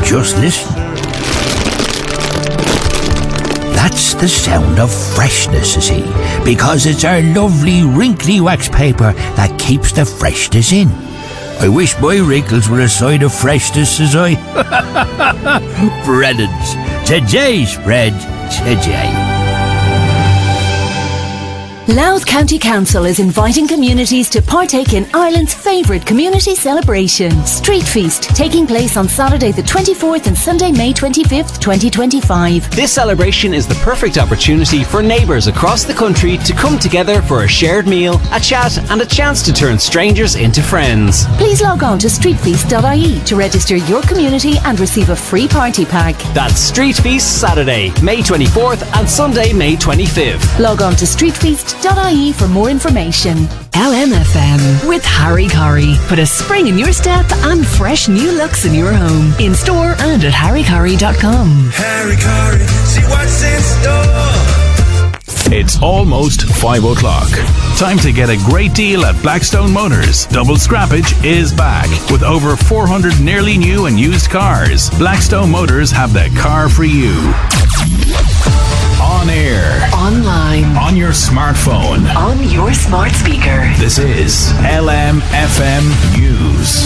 Just listen. That's the sound of freshness, you see, because it's our lovely wrinkly wax paper that keeps the freshness in. I wish my wrinkles were a sign of freshness, as I. Brennan's. Today spread, today. Louth County Council is inviting communities to partake in Ireland's favourite community celebration, Street Feast, taking place on Saturday the 24th and Sunday, May 25th, 2025. This celebration is the perfect opportunity for neighbours across the country to come together for a shared meal, a chat and a chance to turn strangers into friends. Please log on to streetfeast.ie to register your community and receive a free party pack. That's Street Feast Saturday, May 24th and Sunday, May 25th. Log on to streetfeast.ie for more information. LMFM with Harry Corrie. Put a spring in your step and fresh new looks in your home. In store and at harrycorrie.com. Harry Corrie, see what's in store. It's almost 5 o'clock. Time to get a great deal at Blackstone Motors. Double scrappage is back with over 400 nearly new and used cars. Blackstone Motors have the car for you. On air. Online. On your smartphone. On your smart speaker. This is LMFM News.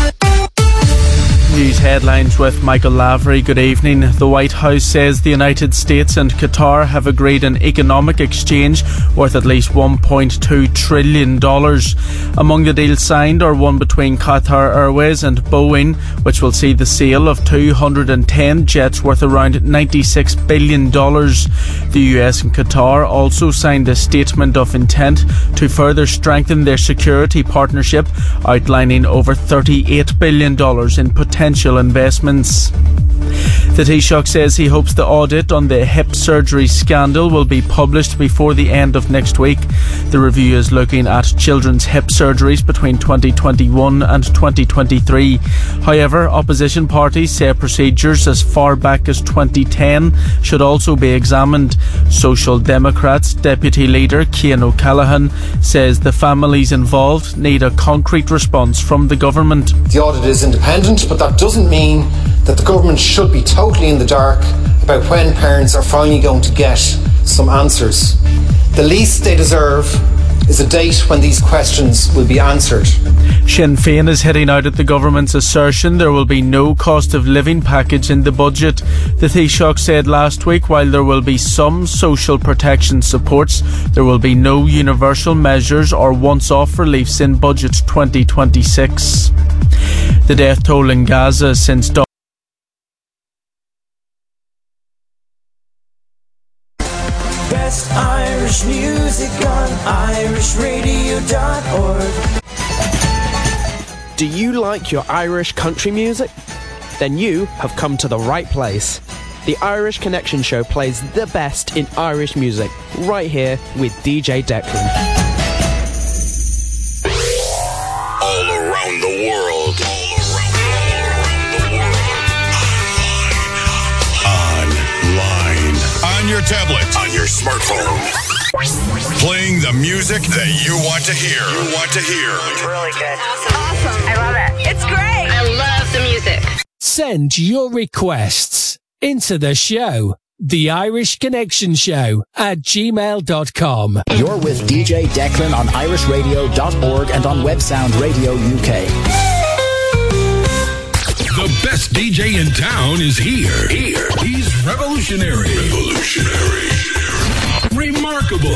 News headlines with Michael Lavery. Good evening. The White House says the United States and Qatar have agreed an economic exchange worth at least $1.2 trillion. Among the deals signed are one between Qatar Airways and Boeing, which will see the sale of 210 jets worth around $96 billion. The US and Qatar also signed a statement of intent to further strengthen their security partnership, outlining over $38 billion in potential investments. The Taoiseach says he hopes the audit on the hip surgery scandal will be published before the end of next week. The review is looking at children's hip surgeries between 2021 and 2023. However, opposition parties say procedures as far back as 2010 should also be examined. Social Democrats Deputy Leader Cian O'Callaghan says the families involved need a concrete response from the government. The audit is independent, but that doesn't mean that the government should be totally in the dark about when parents are finally going to get some answers. The least they deserve is a date when these questions will be answered. Sinn Féin is hitting out at the government's assertion there will be no cost of living package in the budget. The Taoiseach said last week while there will be some social protection supports, there will be no universal measures or once-off reliefs in Budget 2026. The death toll in Gaza since dawn. Best Irish music on irishradio.org. Do you like your Irish country music? Then you have come to the right place. The Irish Connection Show plays the best in Irish music right here with DJ Declan. All around the world. Online. On your tablet. On your smartphone. Playing the music that you want to hear. It's really good. Awesome. I love it. It's great. I love the music. Send your requests into the show. The Irish Connection Show at gmail.com. You're with DJ Declan on irishradio.org and on Websound Radio UK. The best DJ in town is here. He's revolutionary. Remarkable.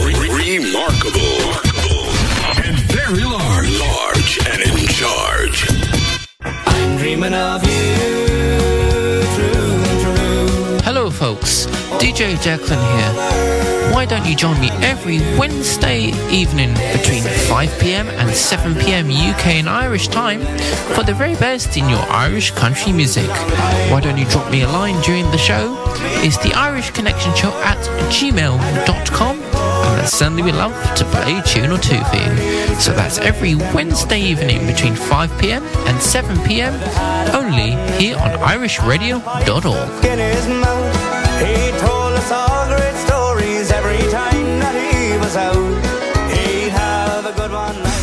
And very large and in charge. I'm dreaming of you through and through. Hello folks, DJ Declan here. Why don't you join me every Wednesday evening between 5pm and 7pm UK and Irish time for the very best in your Irish country music? Why don't you drop me a line during the show? It's the Irish Connection Show at gmail.com, and I'd certainly love to play a tune or two for you. So that's every Wednesday evening between 5pm and 7pm, only here on irishradio.org. He told us all great stories every time that he was out. He'd have a good one night.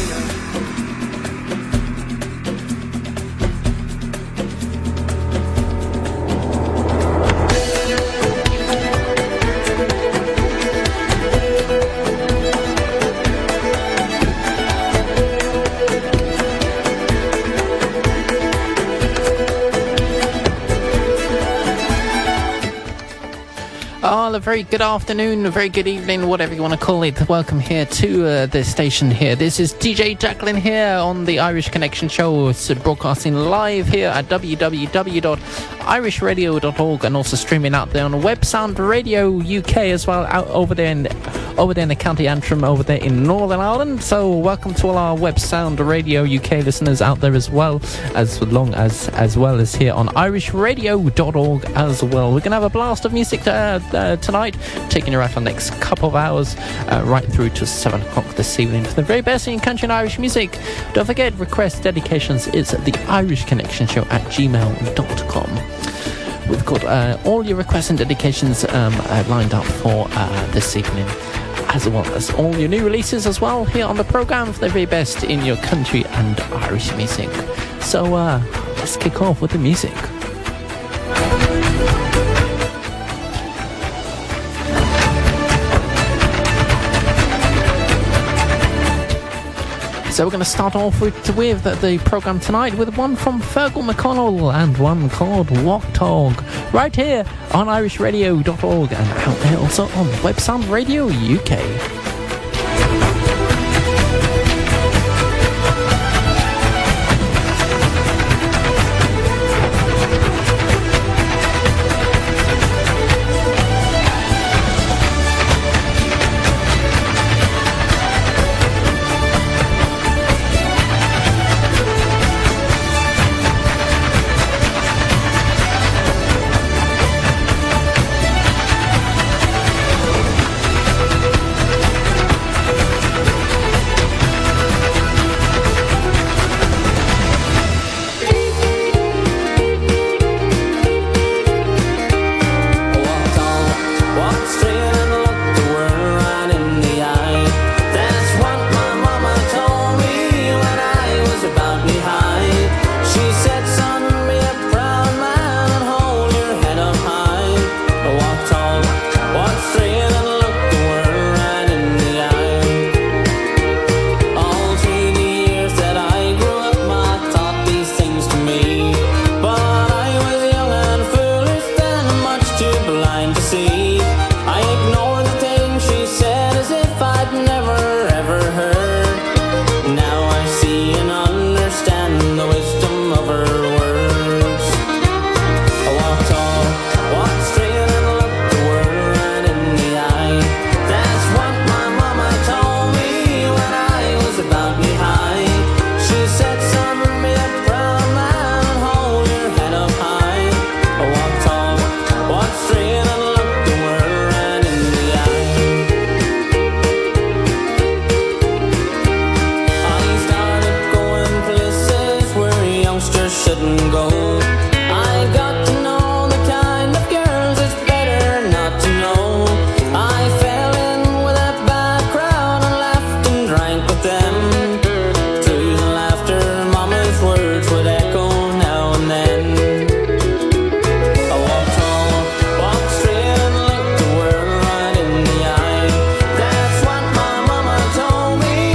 Oh, a very good afternoon, a very good evening, whatever you want to call it. Welcome here to the station here. This is DJ Jacqueline here on the Irish Connection Show. It's broadcasting live here at www.irishradio.org and also streaming out there on Web Sound Radio UK as well, out over there in the County Antrim, over there in Northern Ireland. So welcome to all our Web Sound Radio UK listeners out there as well as here on irishradio.org as well. We're going to have a blast of music tonight, taking you right for the next couple of hours, right through to 7 o'clock this evening for the very best in country and Irish music. Don't forget, requests, dedications, it's the Irish Connection Show at gmail.com. We've got all your requests and dedications lined up for this evening, as well as all your new releases as well here on the programme for the very best in your country and Irish music. So let's kick off with the music. So we're going to start off with the programme tonight with one from Fergal McConnell and one called Walk Talk, right here on irishradio.org and out there also on Web Sound Radio UK.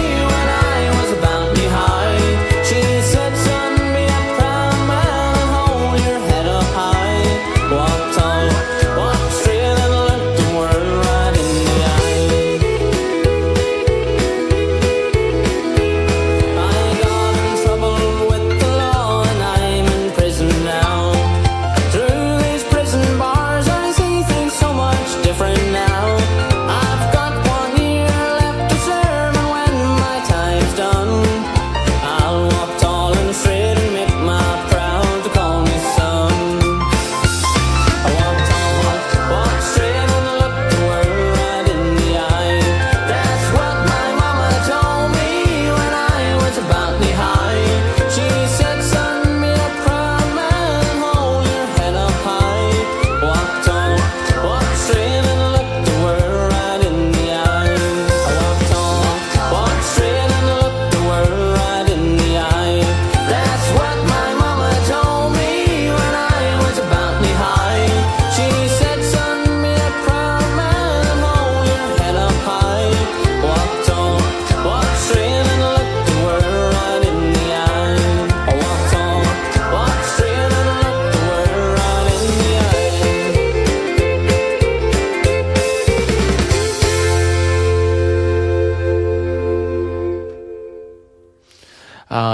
She said, son, be a proud man.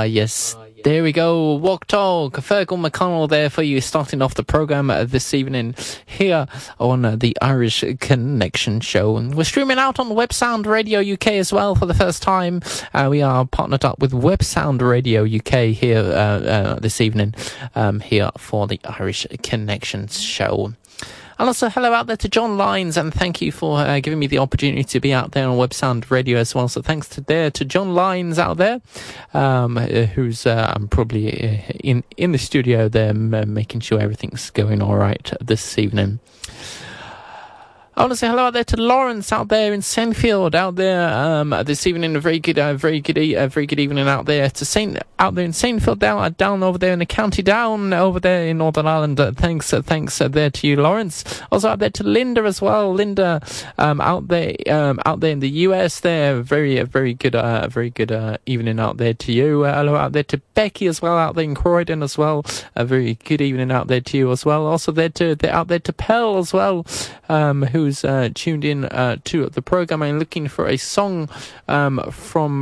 Yes. There we go. Walk Talk. Fergal McConnell there for you, starting off the programme this evening here on the Irish Connection Show. And we're streaming out on Web Sound Radio UK as well for the first time. We are partnered up with Web Sound Radio UK here this evening here for the Irish Connection Show. And also, hello out there to John Lyons, and thank you for giving me the opportunity to be out there on Web Sound Radio as well. So thanks to John Lyons out there, who's probably in the studio there, making sure everything's going all right this evening. I want to say hello out there to Lawrence out there in Senfield out there this evening. A very good evening out there to out there in Saintfield down over there in the County Down over there in Northern Ireland. Thanks there to you, Lawrence. Also out there to Linda as well. Linda out there in the US there. Very good evening out there to you. Hello out there to Becky as well out there in Croydon as well. A very good evening out there to you as well. Also out there to Pell as well, who's tuned in to the program and looking for a song from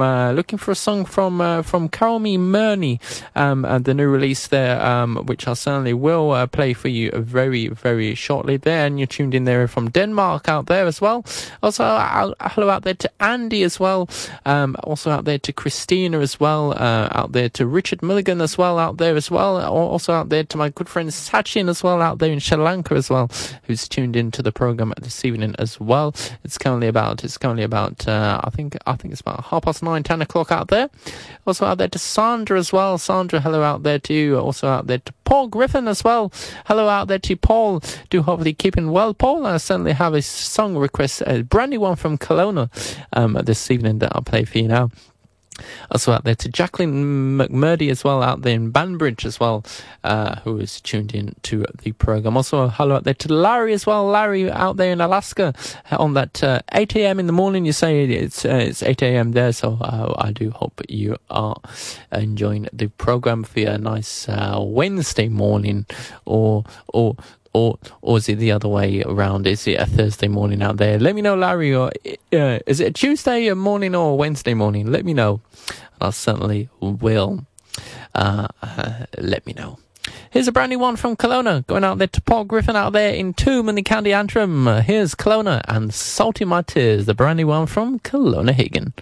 Caromi Murney, the new release there, which I certainly will play for you very, very shortly there. And you're tuned in there from Denmark out there as well. Also, hello out there to Andy as well. Also out there to Christina as well. Out there to Richard Milligan as well out there as well. Also out there to my good friend Sachin as well out there in Sri Lanka as well, who's tuned in to the program this evening as well. It's currently about I think it's about 9:30, 10 o'clock out there. Also out there to Sandra as well. Sandra, hello out there to you. Also out there to Paul Griffin as well. Hello out there to Paul. Do hopefully keeping well, Paul. I certainly have a song request, a brand new one from Kelowna this evening that I'll play for you now. Also out there to Jacqueline McMurdy as well out there in Banbridge as well, who is tuned in to the program. Also hello out there to Larry as well. Larry out there in Alaska on that 8 a.m. in the morning. You say it's 8 a.m. there, so I do hope you are enjoying the program for your nice Wednesday morning, or is it the other way around? Is it a Thursday morning out there? Let me know, Larry. Or is it a Tuesday morning or a Wednesday morning? Let me know. I certainly will. Let me know. Here's a brand new one from Kelowna, going out there to Paul Griffin out there in Toom in the County Antrim. Here's Kelowna and Salty My Tears, the brand new one from Kelowna Hagan.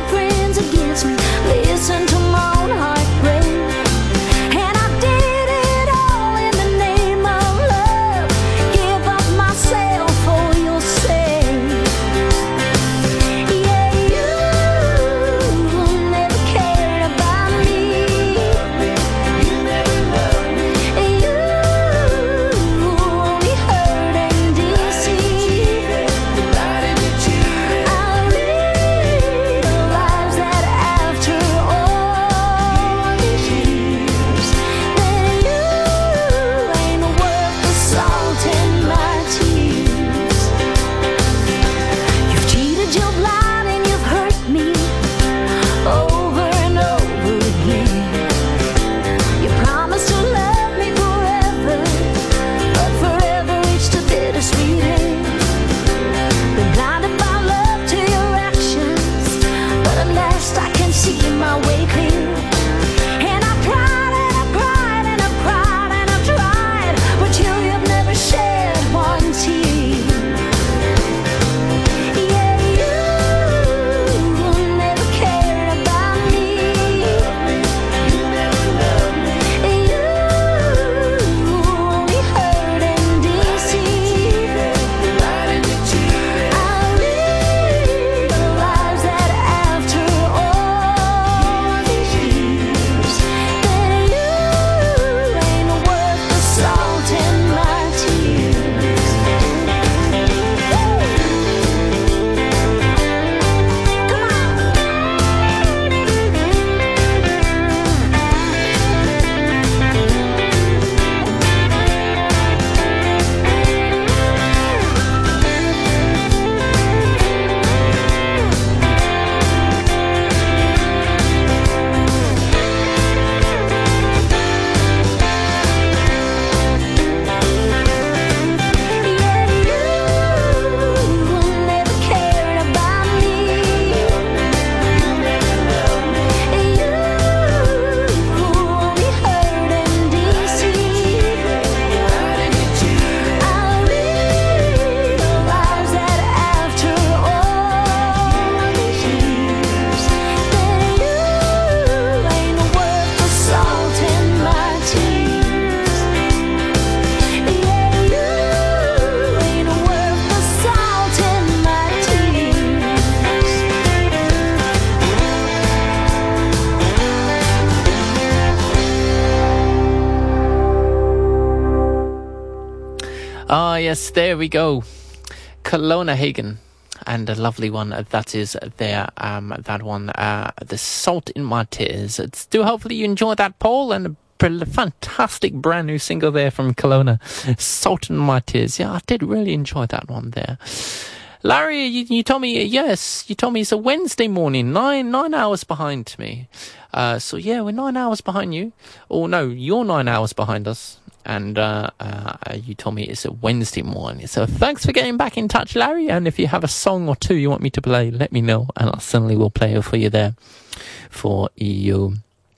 Listen to my own heartbreak, and I did it yes, there we go. Kelowna Hagen. And a lovely one that is there. That one, The Salt in My Tears. Do hopefully you enjoyed that, Paul, and a fantastic brand new single there from Kelowna, Salt in My Tears. Yeah, I did really enjoy that one there. Larry, you told me, yes, you told me it's a Wednesday morning, nine hours behind me. So yeah, we're 9 hours behind you. Or no, you're 9 hours behind us. And you told me it's a Wednesday morning. So thanks for getting back in touch, Larry. And if you have a song or two you want me to play, let me know. And I certainly will play it for you there. For you.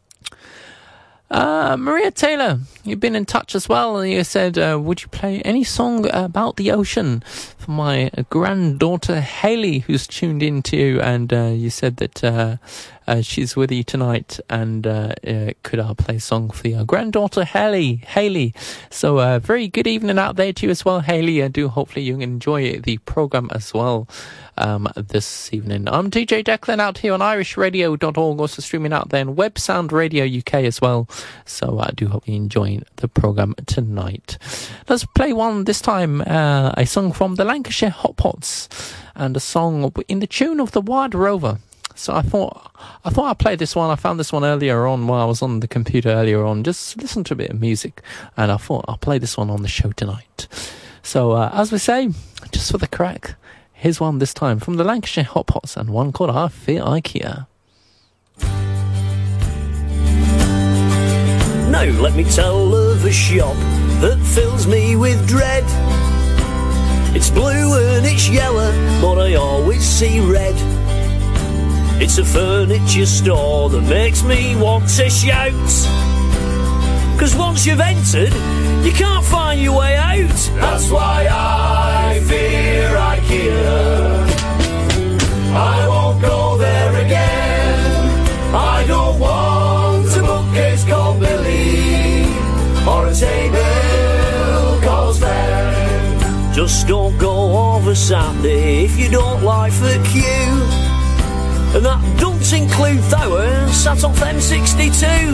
Maria Taylor, you've been in touch as well, and you said, would you play any song about the ocean for my granddaughter Hayley, who's tuned in to you, and you said that she's with you tonight, and could I play a song for your granddaughter Hayley? So very good evening out there to you as well, Hayley. I do hopefully you enjoy the programme as well this evening. I'm DJ Declan out here on irishradio.org, also streaming out there on Web Sound Radio UK as well. So I do hope you're enjoying the programme tonight. Let's play one this time, a song from the Lancashire Hot Pots, and a song in the tune of the Wild Rover. So I thought I'd play this one. I found this one earlier on while I was on the computer earlier on. Just listen to a bit of music, and I thought I'll play this one on the show tonight. So as we say, just for the crack, here's one this time from the Lancashire Hot Pots, and one called I Fear IKEA. Now let me tell of a shop that fills me with dread. It's blue and it's yellow, but I always see red. It's a furniture store that makes me want to shout, 'cause once you've entered, you can't find your way out. That's why I fear IKEA. I won't go there again. I don't want a bookcase called Billy, or a table called Sven. Just don't go over Saturday if you don't like the queue. And that don't include Tower, sat off M62.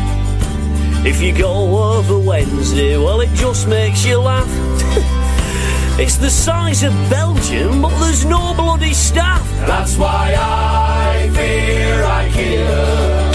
If you go over Wednesday, well, it just makes you laugh. It's the size of Belgium, but there's no bloody staff. That's why I fear IKEA.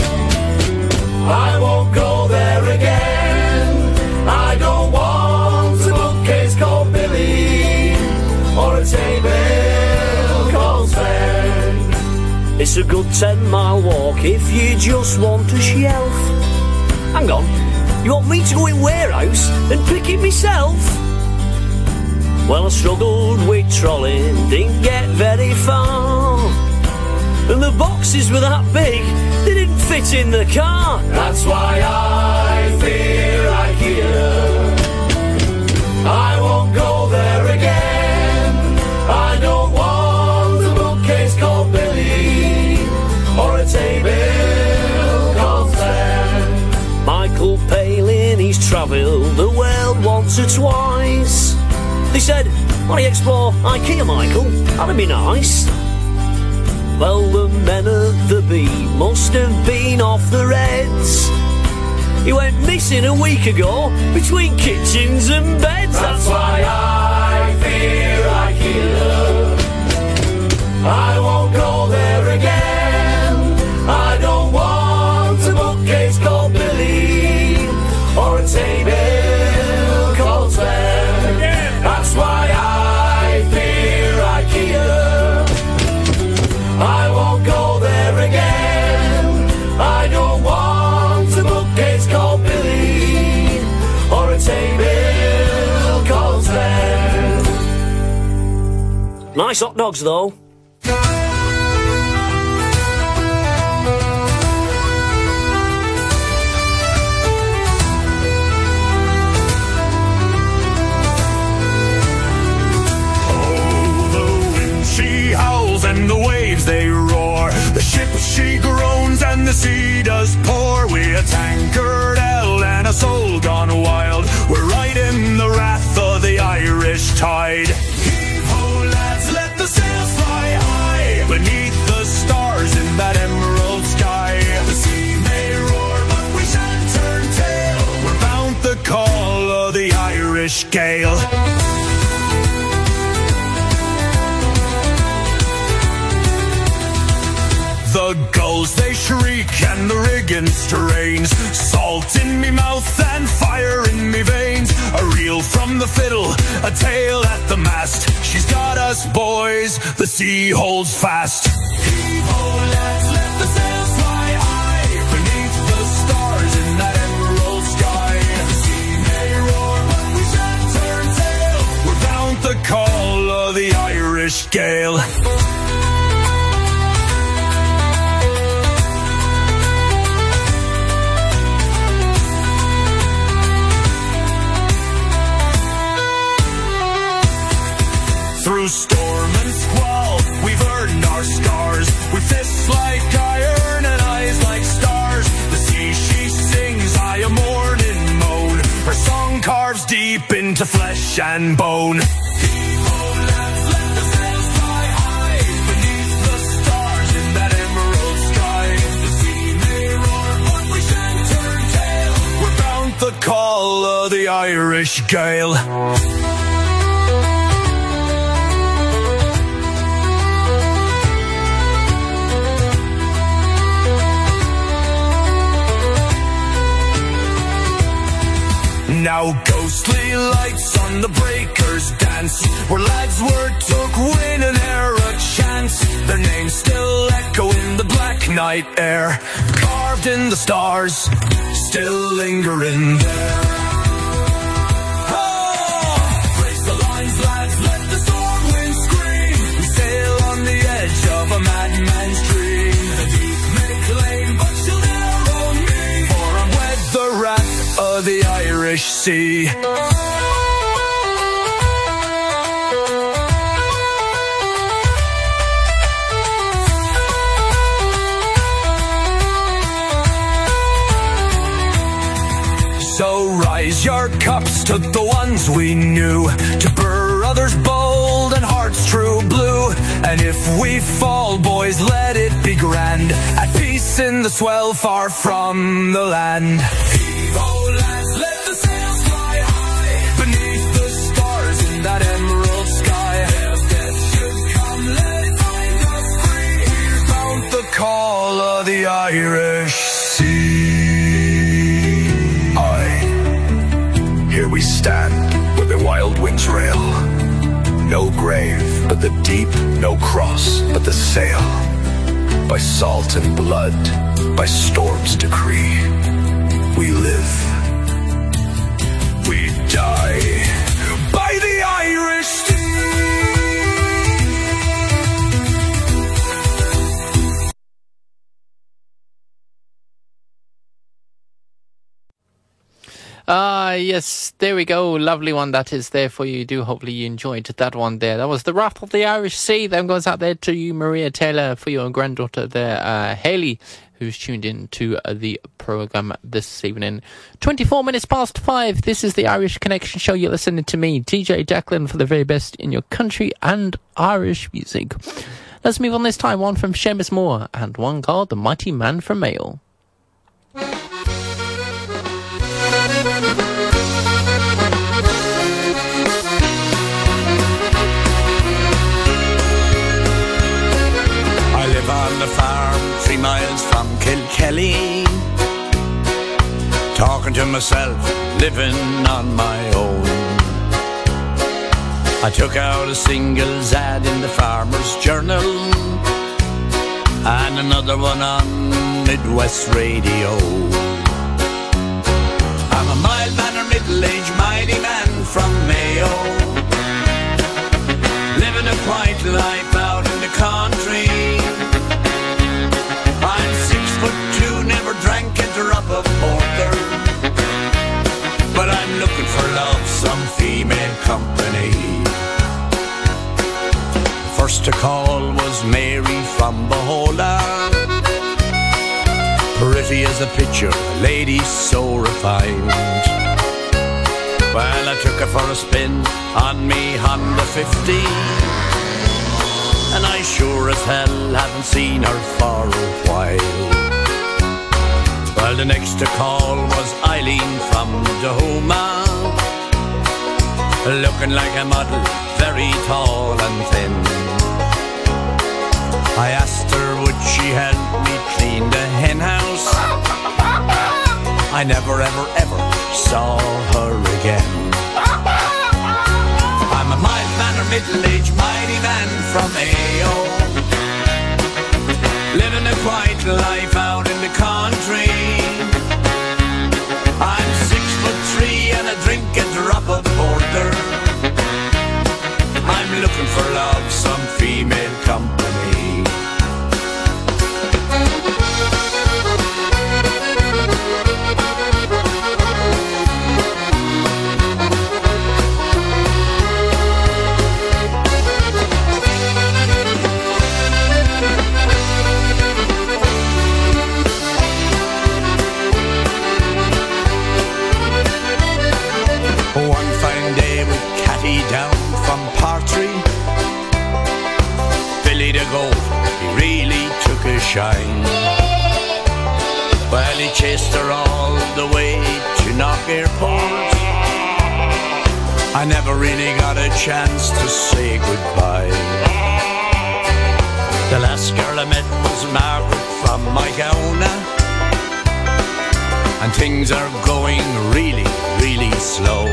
I won't go there again. I don't want a bookcase called Billy, or a table called Sven. It's a good 10-mile walk if you just want a shelf. Hang on, you want me to go in warehouse and pick it myself? Well, I struggled with trolley, didn't get very far. And the boxes were that big, they didn't fit in the car. That's why I fear IKEA. I won't go there again. I don't want a bookcase called Billy, or a table called Sven. Michael Palin, he's travelled the world once or twice. They said, why don't you explore IKEA, Michael? That'd be nice. Well, the men at the Bee must have been off their heads. He went missing a week ago between kitchens and beds. That's why I fear IKEA. I won't go there again. I don't want a bookcase called Billy, or a table called Sven. That's why I fear IKEA. I won't go there again. I don't want a bookcase called Billy, or a table called Sven. Nice hot dogs though. And the waves they roar, the ship she groans and the sea does pour. We're tankered hell and a soul gone wild. We're riding the wrath of the Irish tide. Heave ho lads, let the sails fly high beneath the stars in that emerald sky. The sea may roar but we shan't turn tail. We're bound the call of the Irish gale. The gulls they shriek and the rigging strains, salt in me mouth and fire in me veins. A reel from the fiddle, a tail at the mast. She's got us boys, the sea holds fast. Heave-ho, lads, let the sails fly high beneath the stars in that emerald sky. The sea may roar, but we shan't turn tail. We're bound the call of the Irish gale. Through storm and squall, we've earned our scars. With fists like iron and eyes like stars. The sea she sings, I a morning moan. Her song carves deep into flesh and bone. Heave-ho, lads, let the sails fly high beneath the stars in that emerald sky. The sea may roar, but we shan't turn tail. We're bound the call of the Irish gale. Now ghostly lights on the breakers dance, where lads were took winning e'er a chance. Their names still echo in the black night air, carved in the stars, still lingering there. Oh! Brace the lines, lads, let the storm wind scream. We sail on the edge of a madman's dream. The deep may claim, but she'll never own me, for I'm wed the wrath of the Irish Sea. So rise your cups to the ones we knew, to brothers bold and hearts true blue. And if we fall, boys, let it be grand, at peace in the swell far from the land. Heave-ho, lads, let the sails fly high beneath the stars in that emerald sky. If death should come, let it find us free. We're bound the call of the Irish Sea. Here we stand where the wild winds rail. No grave but the deep, no cross but the sail. By salt and blood, by storm's decree, we live, we die, by the Irish Sea. Yes, there we go. Lovely one that is there for you. Do hopefully you enjoyed that one there. That was The Wrath of the Irish Sea. That goes out there to you, Maria Taylor, for your granddaughter there, Hayley, who's tuned in to the programme this evening. 24 minutes past 5. This is the Irish Connection Show. You're listening to me, DJ Declan, for the very best in your country and Irish music. Let's move on this time. One from Seamus Moore and one called The Mighty Man from Mayo. On the farm 3 miles from Kilkelly, talking to myself, living on my own. I took out a singles ad in the Farmer's Journal and another one on Midwest Radio. I'm a mild-mannered, middle-aged, mighty man from Mayo, living a quiet life out in the country. I'm 6'2", never drank a drop of porter, but I'm looking for love, some female company. First to call was Mary from Bohola, pretty as a picture, a lady so refined. Well, I took her for a spin on me Honda 50, and I sure as hell haven't seen her for a while. Well, the next to call was Eileen from Dahoma, looking like a model, very tall and thin. I asked her would she helped me clean the hen house. I never ever ever saw her again. I'm a mild-mannered, middle-aged, mighty man from AO, living a quiet life out in the country. I'm 6'3" and I drink a drop of porter. I'm looking for love, some female company. One fine day with Catty down from Partry, Billy the goat, he really took a shine. Well, he chased her all the way to Knock Airport. I never really got a chance to say goodbye. The last girl I met was Margaret from Mygaona, and things are going really, really slow.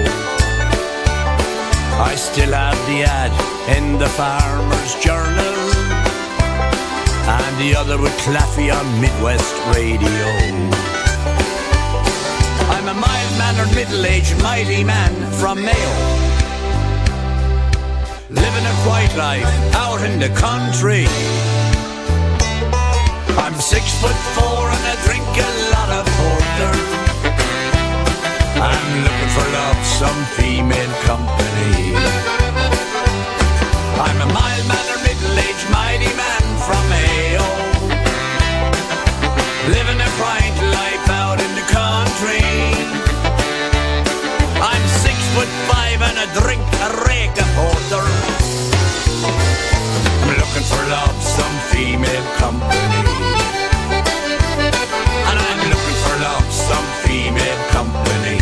I still have the ad in the Farmer's Journal, and the other with Claffey on Midwest Radio. I'm a mild-mannered, middle-aged, mighty man from Mayo, living a quiet life out in the country. I'm 6'4" and I drink a lot of porter. I'm looking for love, some female company. I'm a mild-mannered, middle-aged, mighty man from Mayo, living a quiet life out in the country. I'm 6'5" and I drink a rake of porter. I'm looking for love, some female company. And I'm looking for love, some female company.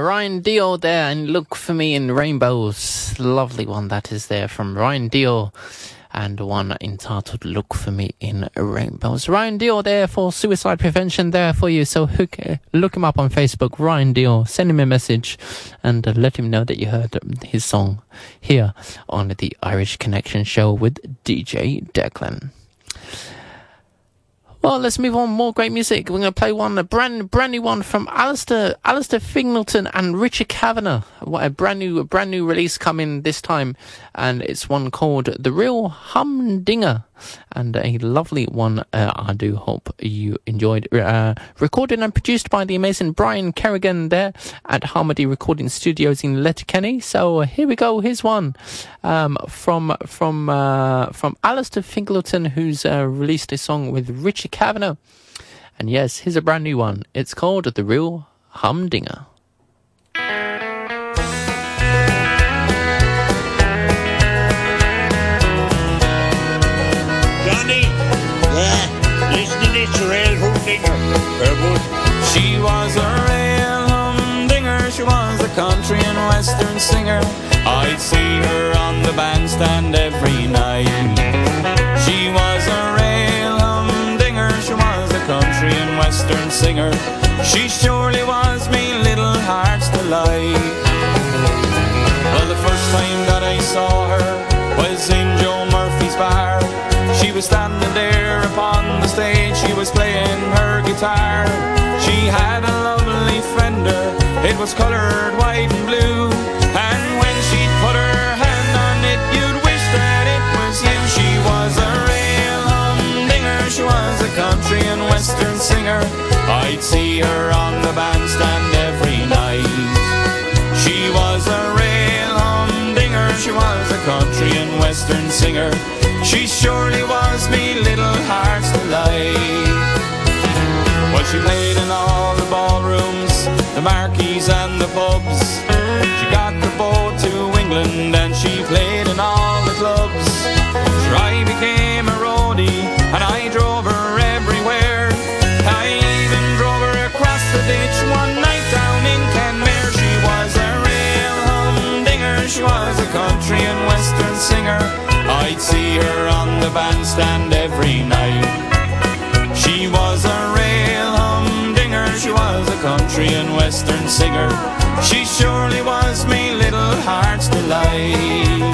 Ryan Dio there, and Look For Me in Rainbows. Lovely one that is there from Ryan Dio, and one entitled Look For Me in Rainbows. Ryan Dio there for suicide prevention there for you, so look him up on Facebook, Ryan Dio. Send him a message and let him know that you heard his song here on the Irish Connection show with DJ Declan. Well, let's move on. More great music. We're going to play one, a brand new one from Alistair Fingleton and Richard Kavanagh. What a brand new release coming this time, and it's one called The Real Humdinger, and a lovely one. I do hope you enjoyed. Recorded and produced by the amazing Brian Kerrigan there at Harmony Recording Studios in Letterkenny. So here we go. Here's one from Alistair Fingleton, who's released a song with Richard Kavanagh. And yes, here's a brand new one. It's called The Real Humdinger. Johnny, listen to this real humdinger. She was a real humdinger. She was a country and western singer. I'd see her on the bandstand every night. She was a real humdinger. She was a country and western singer. She surely was me little heart's delight. Well, the first time that I saw her was in Joe Murphy's bar. She was standing there upon the stage. She was playing her guitar. She had a lovely Fender. It was coloured white and blue. And when she'd put her hand on it, you'd wish that it was you. She was a real humdinger. She was a country and western singer. I'd see her on the bandstand every night. She was a real humdinger. She was a country and western singer. She surely was me little heart's delight. Well, she played in all the ballrooms, the marquees and the pubs. She got the boat to England and she played in all the clubs. Sure, I became a roadie and I drove her everywhere. I even drove her across the ditch one night down in Kenmare. She was a real humdinger. She was a country and western singer. I'd see her on the bandstand every night. She was a real humdinger. She was a country and western singer. She surely was me little heart's delight.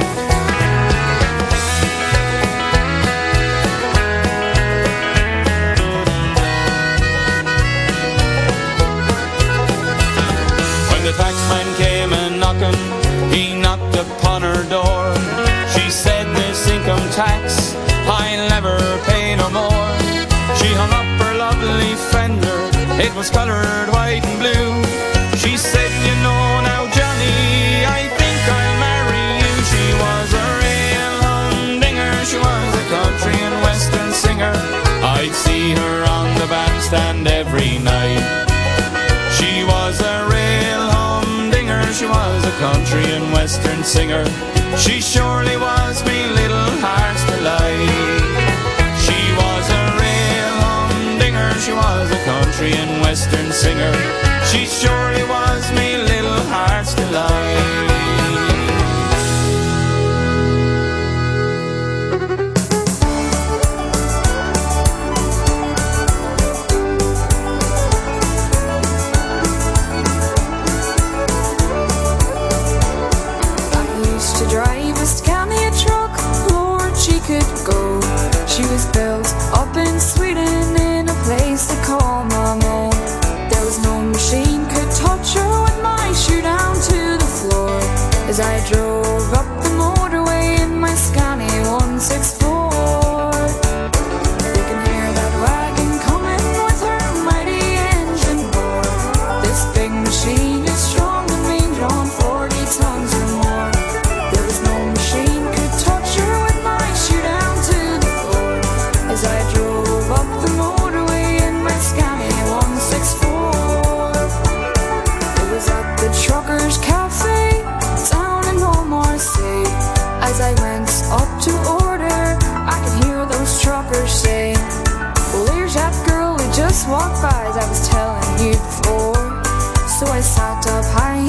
When the taxman came a-knocking, he knocked upon her door. She said, this income tax I'll never pay no more. She hung up her lovely Fender. It was coloured white and blue. She said, you know now, Johnny, I think I'll marry you. She was a real humdinger. She was a country and western singer. I'd see her on the bandstand every night. She was a real humdinger. She was a country and western singer. She surely was me little heart's delight. She was a real humdinger. She was a country and western singer. She surely was me little heart's delight. She was built up in Sweden in a place they call Malmö. There was no machine could touch her with my shoe down to the floor. As I drove up the motorway in my Scania 164. You can hear that wagon coming with her mighty engine bore. This big machine is strong and mean, drawn 40 tons or more. There was no machine could touch her with my shoe down to the floor. As I drove up the motorway in my Scania 164. It was at the Truckers Cafe down in O'Marcy. As I went up to order, I could hear those truckers say, well, there's that girl who just walked by, as I was telling you before. So I sat up high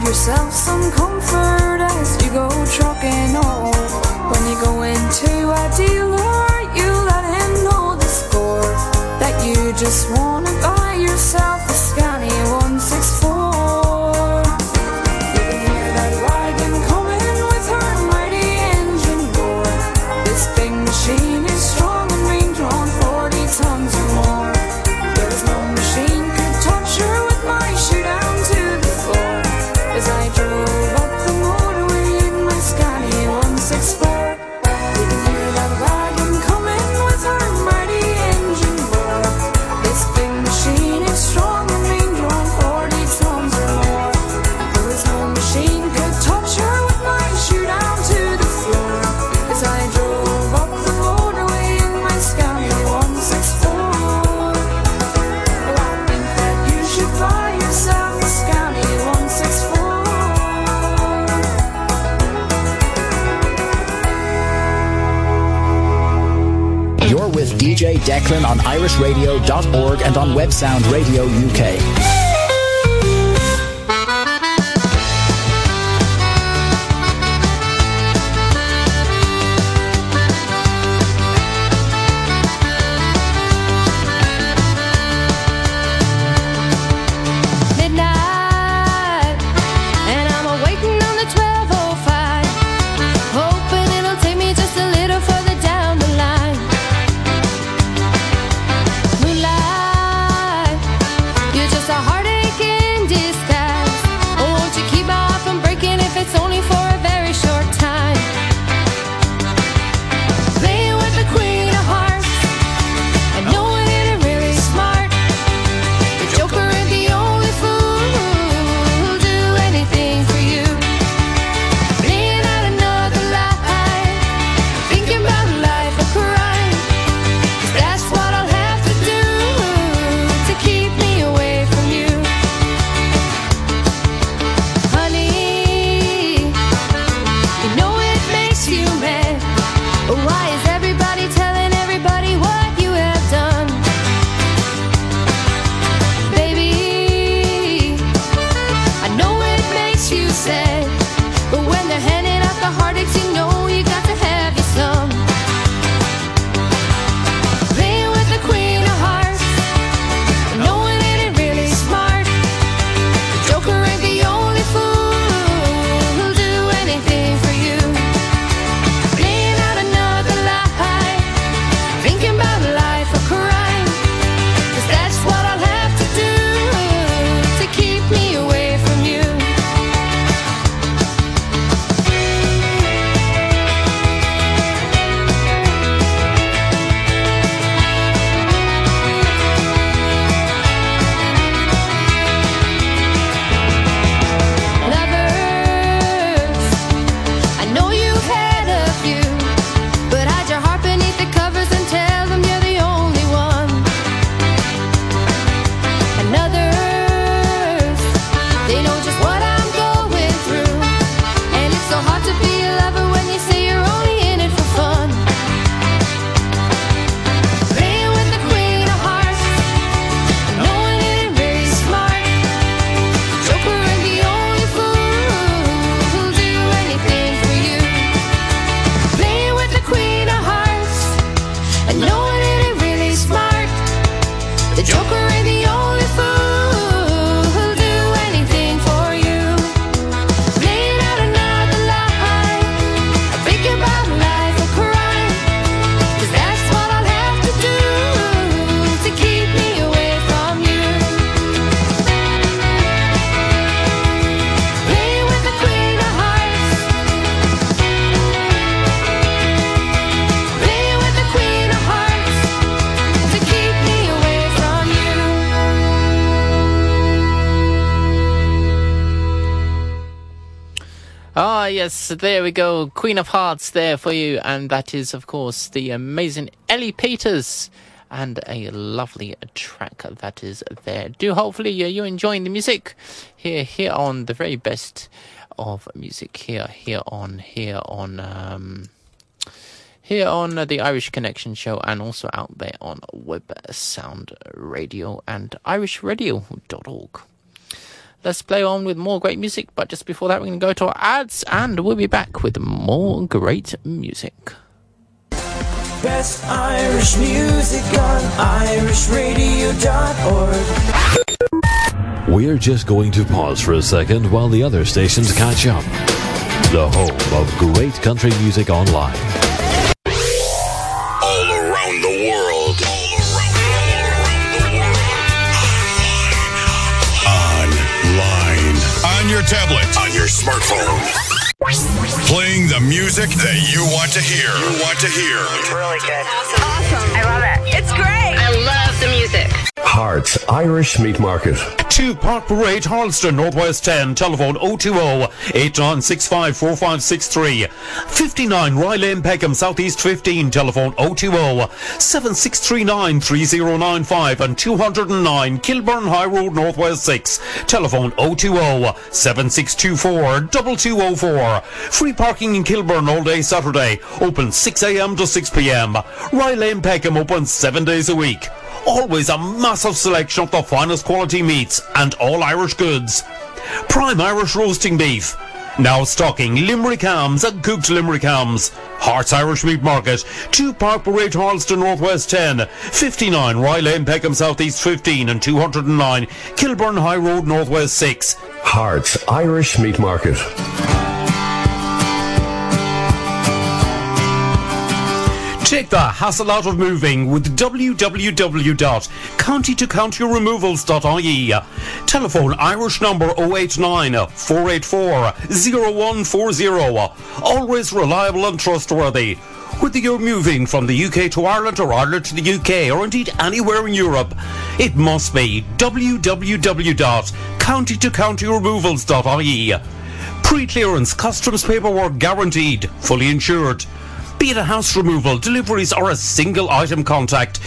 yourself some comfort as you go trucking home. When you go into a dealer, you let him know the score, that you just want to buy yourself a Scania 164. You can hear that wagon coming with her mighty engine roar. This big machine is strong and mean, drawn 40 tons or more. There's no machine could touch her with my shoe down to the floor. As I drove up the motorway in my Scania 164. You can hear that wagon coming with her mighty engine roar. This big machine is strong and mean, drawn 40 tons or more. There was no machine could touch her with my shoe down to the floor. As I drove up the motorway in my Scania 164. Well, I think that you should buy yourself a Scania 164. You're with DJ Declan on irishradio.org and on Websound Radio UK. Midnight, and I'm waiting on the 12:05, hoping it'll take me just a little further down the line. Moonlight, you're just a heartache in disguise. Oh, won't you keep my heart from breaking if it's only for a very short time? Playing with the Queen of Hearts, I know it ain't really smart. The Joker ain't the only fool who'll do anything for you. Playing out another lie, thinking about life a crime. 'Cause that's what I'll have to do to keep me away from you. Honey, you know it makes you mad. But why is everybody telling everybody what you have done? Baby, I know it makes you sad, but when they're handing out the heartaches, you know you got to have you some. Playing with the Queen of Hearts, knowing it ain't really smart. The Joker ain't the only fool who'll do anything for you. Playing out another lie, thinking about life a crime. 'Cause that's what I'll have to do to keep me away from you. Lovers, I know you've had a few, but hide your heart beneath the covers and tell them you're the only one. And others, they know just what I'm going through, and it's so hard to be a lover when you say you're only in it for fun. Playing with the Queen of Hearts, knowing it ain't very smart. Joker ain't the only fool who'll do anything for you. Playing with the Queen of Hearts, and knowing it ain't really smart. The Joker ain't the only fool who'll do anything for you. Playing out another lie, thinking about life a crime. 'Cause that's what I'll have to do to keep me away from you. Playing with the Queen of Hearts, playing with the Queen of Hearts, to keep me away from you. Ah, yes, there we go. Queen of Hearts there for you. And that is, of course, the amazing Ellie Peters. And a lovely track that is there. Do hopefully you're enjoying the music here on the very best of music here on the Irish Connection show, and also out there on Web Sound Radio and irishradio.org. let's play on with more great music. But just before that, we're going to go to our ads, and we'll be back with more great music. Best Irish music on irishradio.org. We're just going to pause for a second while the other stations catch up. The home of great country music online. All around the world. Online. On your tablet. On your smartphone. Playing the music that you want to hear. It's really good. Awesome. I love it. It's great. I love the music. Hearts Irish Meat Market. 2 Park Parade, Harleston, Northwest 10, telephone 020-8965-4563. 59 Rye Lane, Peckham, Southeast 15, telephone 020-7639-3095 and 209 Kilburn High Road, Northwest 6, telephone 020-7624-2204. Free parking in Kilburn all day Saturday, open 6 a.m. to 6 p.m. Rye Lane, Peckham, open 7 days a week. Always a massive selection of the finest quality meats and all Irish goods. Prime Irish roasting beef. Now stocking Limerick hams and cooked Limerick hams. Hearts Irish Meat Market. 2 Park Parade, Harleston, Northwest 10. 59 Rye Lane, Peckham, Southeast 15 and 209 Kilburn High Road, Northwest 6. Hearts Irish Meat Market. Take the hassle out of moving with www.countytocountyremovals.ie. Telephone Irish number 089 484 0140. Always reliable and trustworthy. Whether you're moving from the UK to Ireland or Ireland to the UK or indeed anywhere in Europe, it must be www.countytocountyremovals.ie. Pre-clearance customs paperwork guaranteed, fully insured. Be it a house removal, deliveries or a single item, contact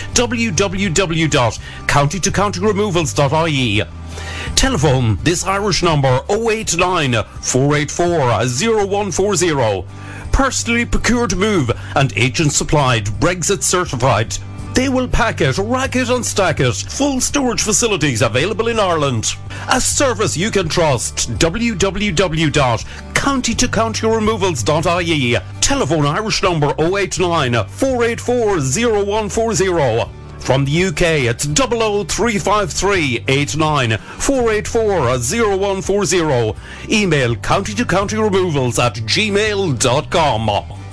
www.countytocountyremovals.ie. Telephone this Irish number 089 484 0140. Personally procured move and agent supplied, Brexit certified. They will pack it, rack it and stack it. Full storage facilities available in Ireland. A service you can trust. www.countytocountyremovals.ie. Telephone Irish number 089 484 0140. From the UK, it's 00353 89 484 0140. Email countytocountyremovals@gmail.com.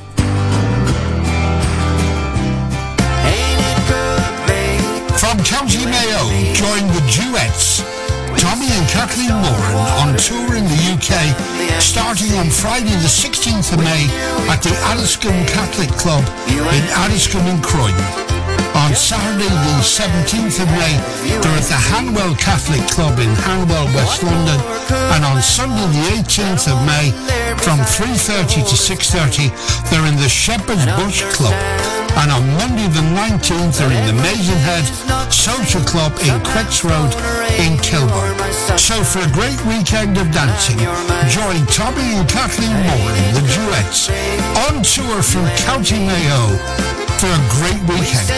From County Mayo, join the Duets. Tommy and Kathleen Moran on tour in the UK, starting on Friday the 16th of May at the Addiscombe Catholic Club in Addiscombe in Croydon. On Saturday the 17th of May, they're at the Hanwell Catholic Club in Hanwell, West London. And on Sunday the 18th of May, from 3:30 to 6:30, they're in the Shepherd's Bush Club. And on Monday the 19th, they're in the Maidenhead Social Club in Quetz Road in Kilburn. So for a great weekend of dancing, join Tommy and Kathleen Moran, the Duets, on tour from County Mayo for a great weekend.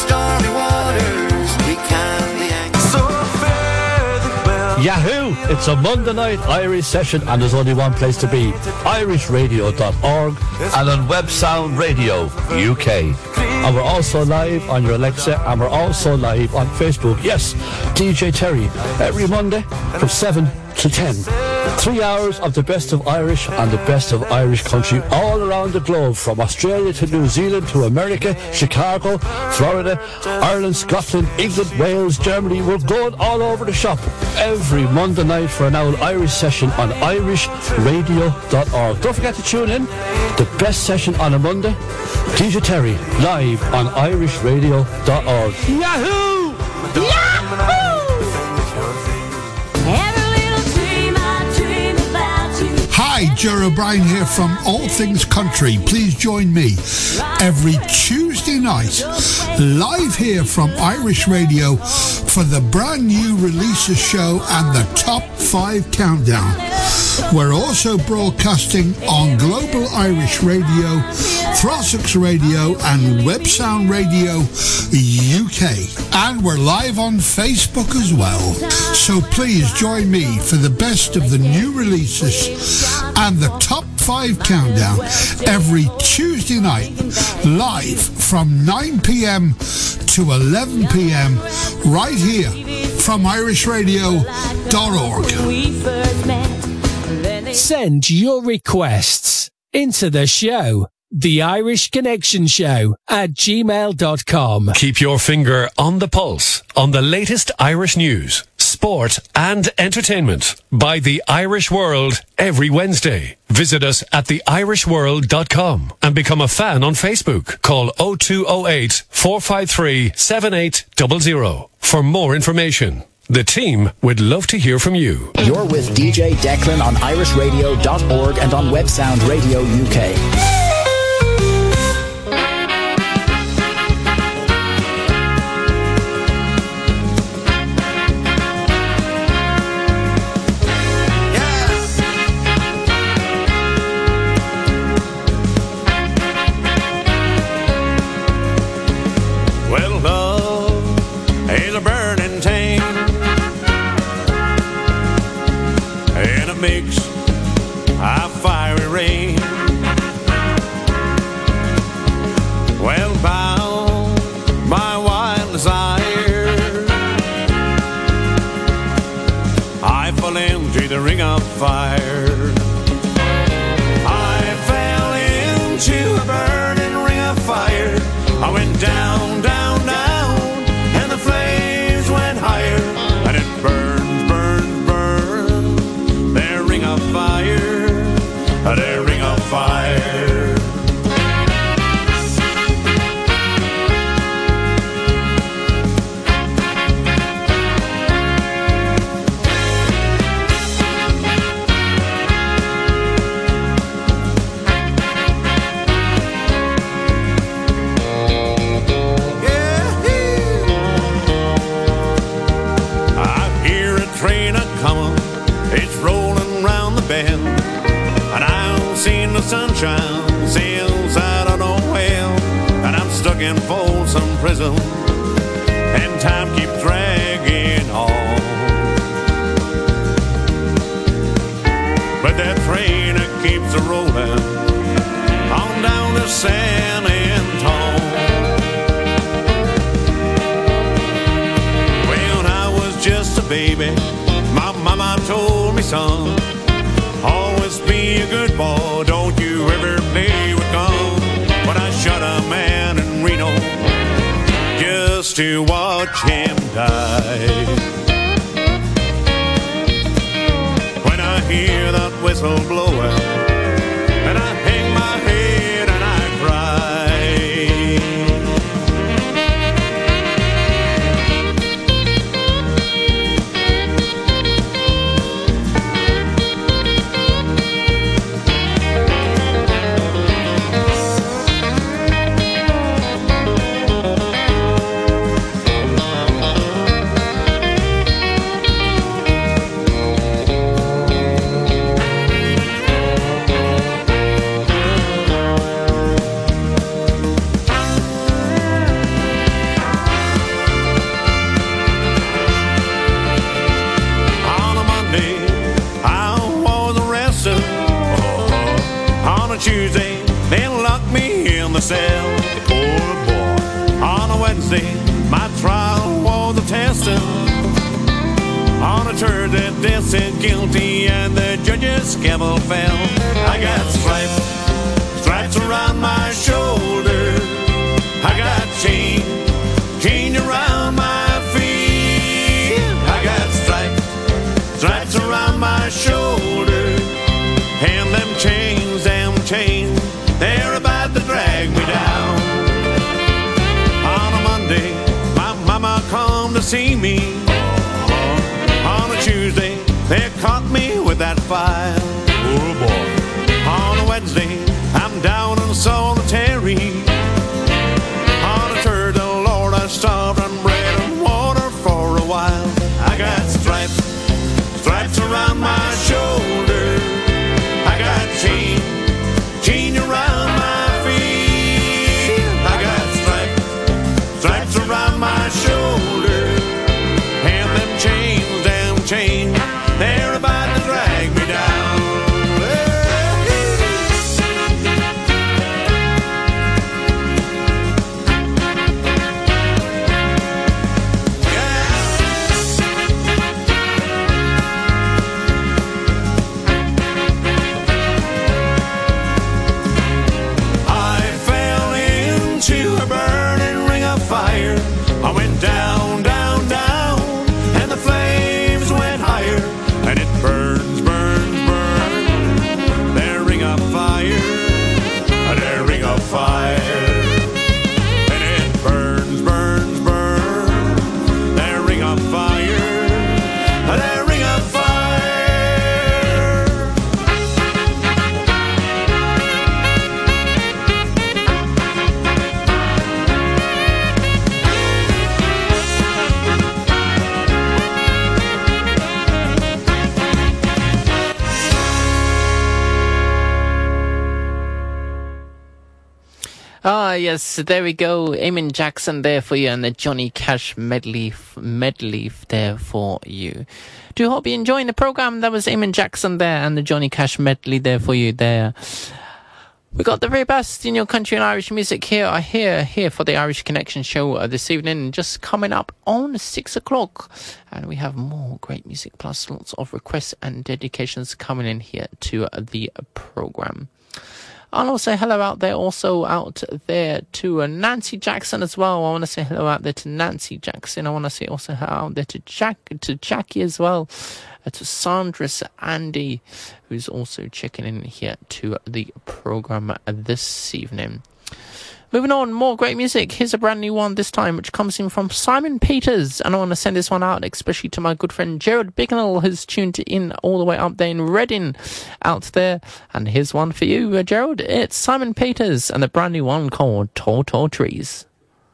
Yahoo! It's a Monday night Irish session and there's only one place to be, irishradio.org and on Web Sound Radio UK. And we're also live on your Alexa and we're also live on Facebook. Yes, DJ Terry, every Monday from 7 to 10. 3 hours of the best of Irish and the best of Irish country all around the globe, from Australia to New Zealand to America, Chicago, Florida, Ireland, Scotland, England, Wales, Germany. We're going all over the shop every Monday night for an hour Irish session on irishradio.org. Don't forget to tune in. The best session on a Monday, DJ Terry, live on irishradio.org. Yahoo! Yahoo! Hi, Ger O'Brien here from All Things Country. Please join me every Tuesday night, live here from Irish Radio for the brand new releases show and the Top 5 Countdown. We're also broadcasting on Global Irish Radio Trossachs Radio and Websound Radio UK. And we're live on Facebook as well. So please join me for the best of the new releases and the top 5 countdown every Tuesday night, live from 9 p.m. to 11 p.m. right here from irishradio.org. Send your requests into the show, The Irish Connection Show at gmail.com. Keep your finger on the pulse on the latest Irish news, sport and entertainment by The Irish World every Wednesday. Visit us at theirishworld.com and become a fan on Facebook. Call 0208 453 7800 for more information. The team would love to hear from you. You're with DJ Declan on irishradio.org and on Websound Radio UK. Fire. I fell into a burning ring of fire. I went down, down, down, and the flames went higher. And it burned, burned, burned. Their ring of fire, their ring of fire. Sunshine sails out of nowhere, and I'm stuck in Folsom Prison, and time keeps dragging on. But that train, it keeps a rolling on down to San Antone. When I was just a baby, my mama told me, son, always be a good boy, don't you ever play with guns. But I shot a man in Reno just to watch him die. When I hear that whistle blowing, and I hang my head and I cell, poor boy. On a Wednesday, my trial was a testing. On a Thursday, they said guilty, and the judge's gavel fell. I got stripes around my shoulder. I got chain around my feet. I got stripes around my shoulder, and them chains, they're about to drag me down. On a Monday, my mama come to see me. On a Tuesday, they caught me with that file. Oh boy. On a Wednesday, I'm down in solitary. On a Thursday, Lord, I starved on bread and water for a while. I got stripes around my shoulder. I got chain around my feet. Ah, yes, there we go. Eamon Jackson there for you, and the Johnny Cash medley there for you. Do hope you're enjoying the program. That was Eamon Jackson there, and the Johnny Cash medley there for you there. We got the very best in your country and Irish music here for the Irish Connection show this evening, just coming up on 6 o'clock. And we have more great music, plus lots of requests and dedications coming in here to the program. I'll also say hello out there to Nancy Jackson as well. I want to say hello out there to Nancy Jackson. I want to say also hello out there to Jackie as well. To Sandris Andy, who's also checking in here to the program this evening. Moving on, more great music. Here's a brand new one this time, which comes in from Simon Peters. And I want to send this one out, especially to my good friend Gerard Bignell, who's tuned in all the way up there in Reading out there. And here's one for you, Gerard. It's Simon Peters and the brand new one called Tall, Tall Trees.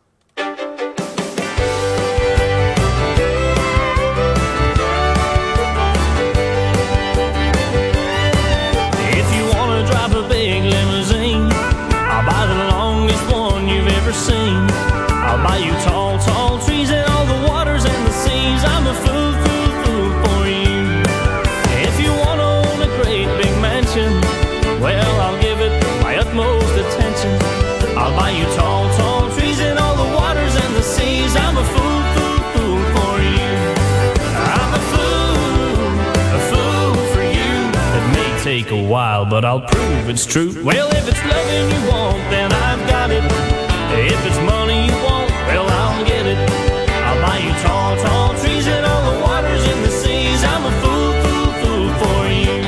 I'll buy you tall, tall trees and all the waters and the seas. I'm a fool, fool, fool for you. If you want to own a great big mansion, well, I'll give it my utmost attention. I'll buy you tall, tall trees and all the waters and the seas. I'm a fool, fool, fool for you. I'm a fool for you. It may take a while, but I'll prove it's true. Well, if it's loving you want, then I've got it. If it's money you want, well, I'll get it. I'll buy you tall, tall trees and all the waters in the seas. I'm a fool, fool, fool for you.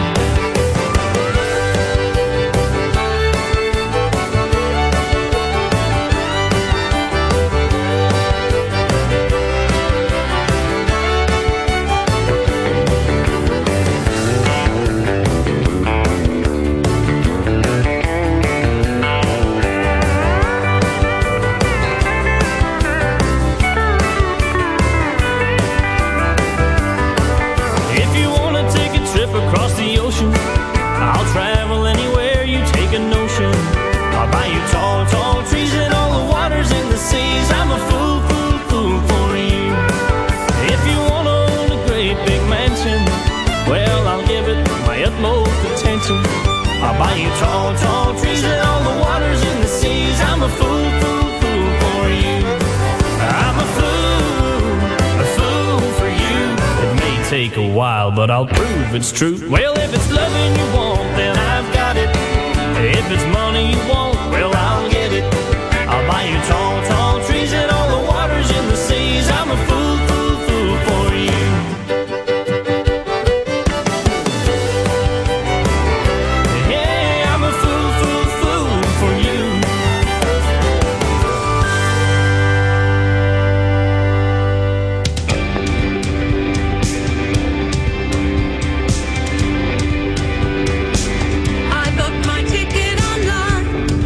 Across the ocean, I'll travel anywhere you take a notion. I'll buy you tall, tall trees and all the waters in the seas. I'm a fool, fool, fool for you. If you want to own a great big mansion, well, I'll give it my utmost attention. I'll buy you tall, tall trees and all the waters in the seas. I'm a fool, fool, fool for you. I'm a fool for you. It may take a while, but I'll prove it's true. Well, if it's loving you want, then I've got it. If it's money you want, well, I'll get it. I'll buy you tall, tall trees and all the waters in the seas. I'm a fool, fool, fool for you. Yeah, I'm a fool, fool, fool for you. I booked my ticket online.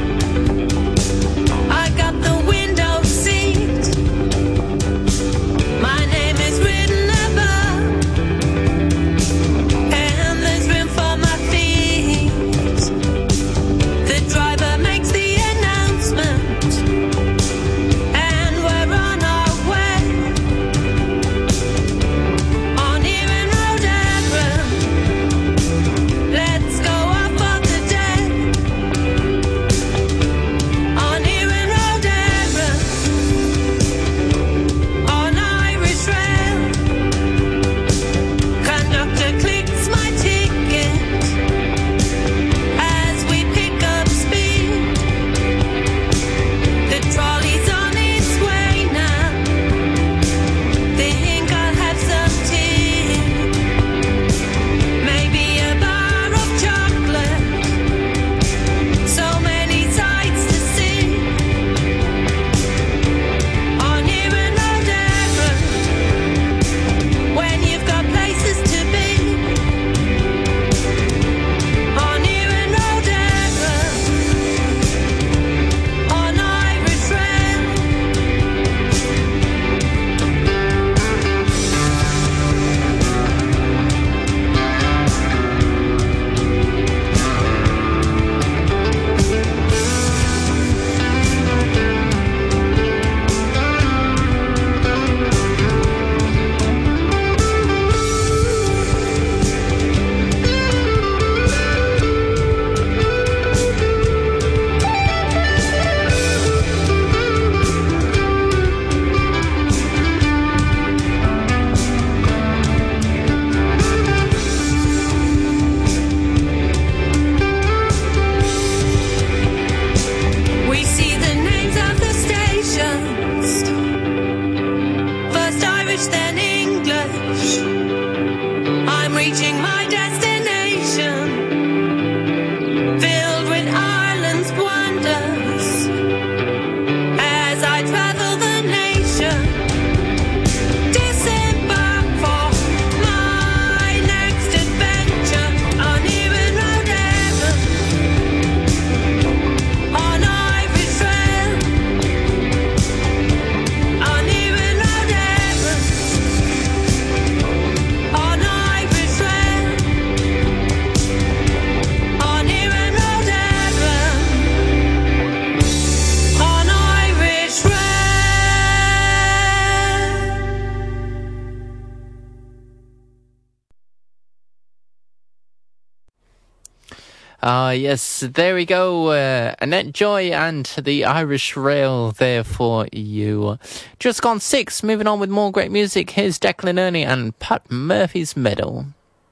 Yes, there we go. Annette Joy and the Irish Rail there for you. Just gone 6, moving on with more great music. Here's Declan Ernie and Pat Murphy's Meadow.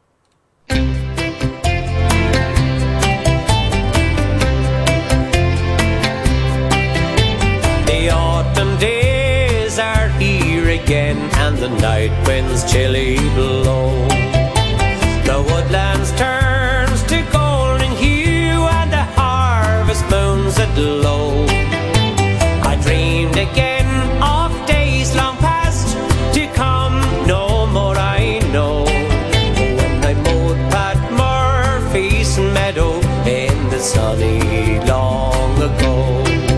The autumn days are here again, and the night winds chilly blow. The woodlands turns to golden hue, and the harvest moon's aglow. I dreamed again of days long past to come, no more I know. When I mowed Pat Murphy's meadow in the sunny long ago.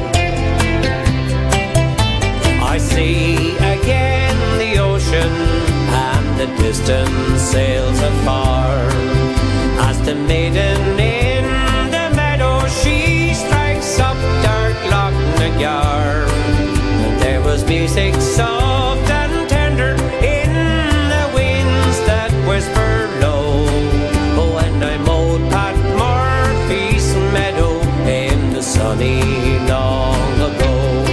I see again the ocean and the distant sails afar, as the maiden in the meadow she strikes up dark Loch Nagar. And there was music soft and tender in the winds that whisper low. Oh, and I mowed Pat Murphy's meadow in the sunny long ago.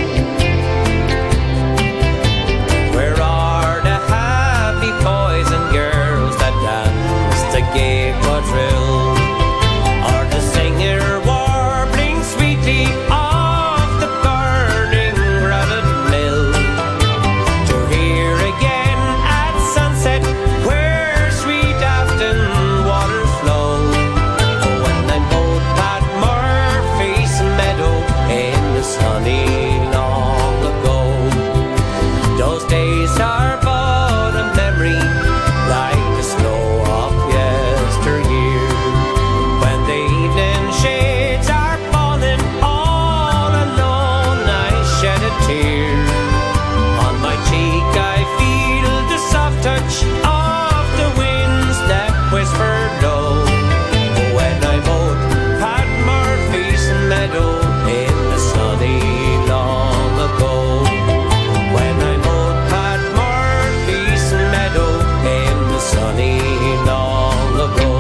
Where are the happy boys and girls that dance the gay quadrille? Or the singer warbling sweetly off the burning granite mill? To hear again at sunset where sweet Afton waters flow. Oh, when I mowed Pat Murphy's meadow in the sunny long ago. Those days are but a memory, like the snow of yesteryear. When the evening shades are falling, all alone I shed a tear. On my cheek I feel the soft touch of the winds that whisper low. When I mowed Pat Murphy's meadow in the sunny long ago. When I mowed Pat Murphy's meadow in the sunny long ago.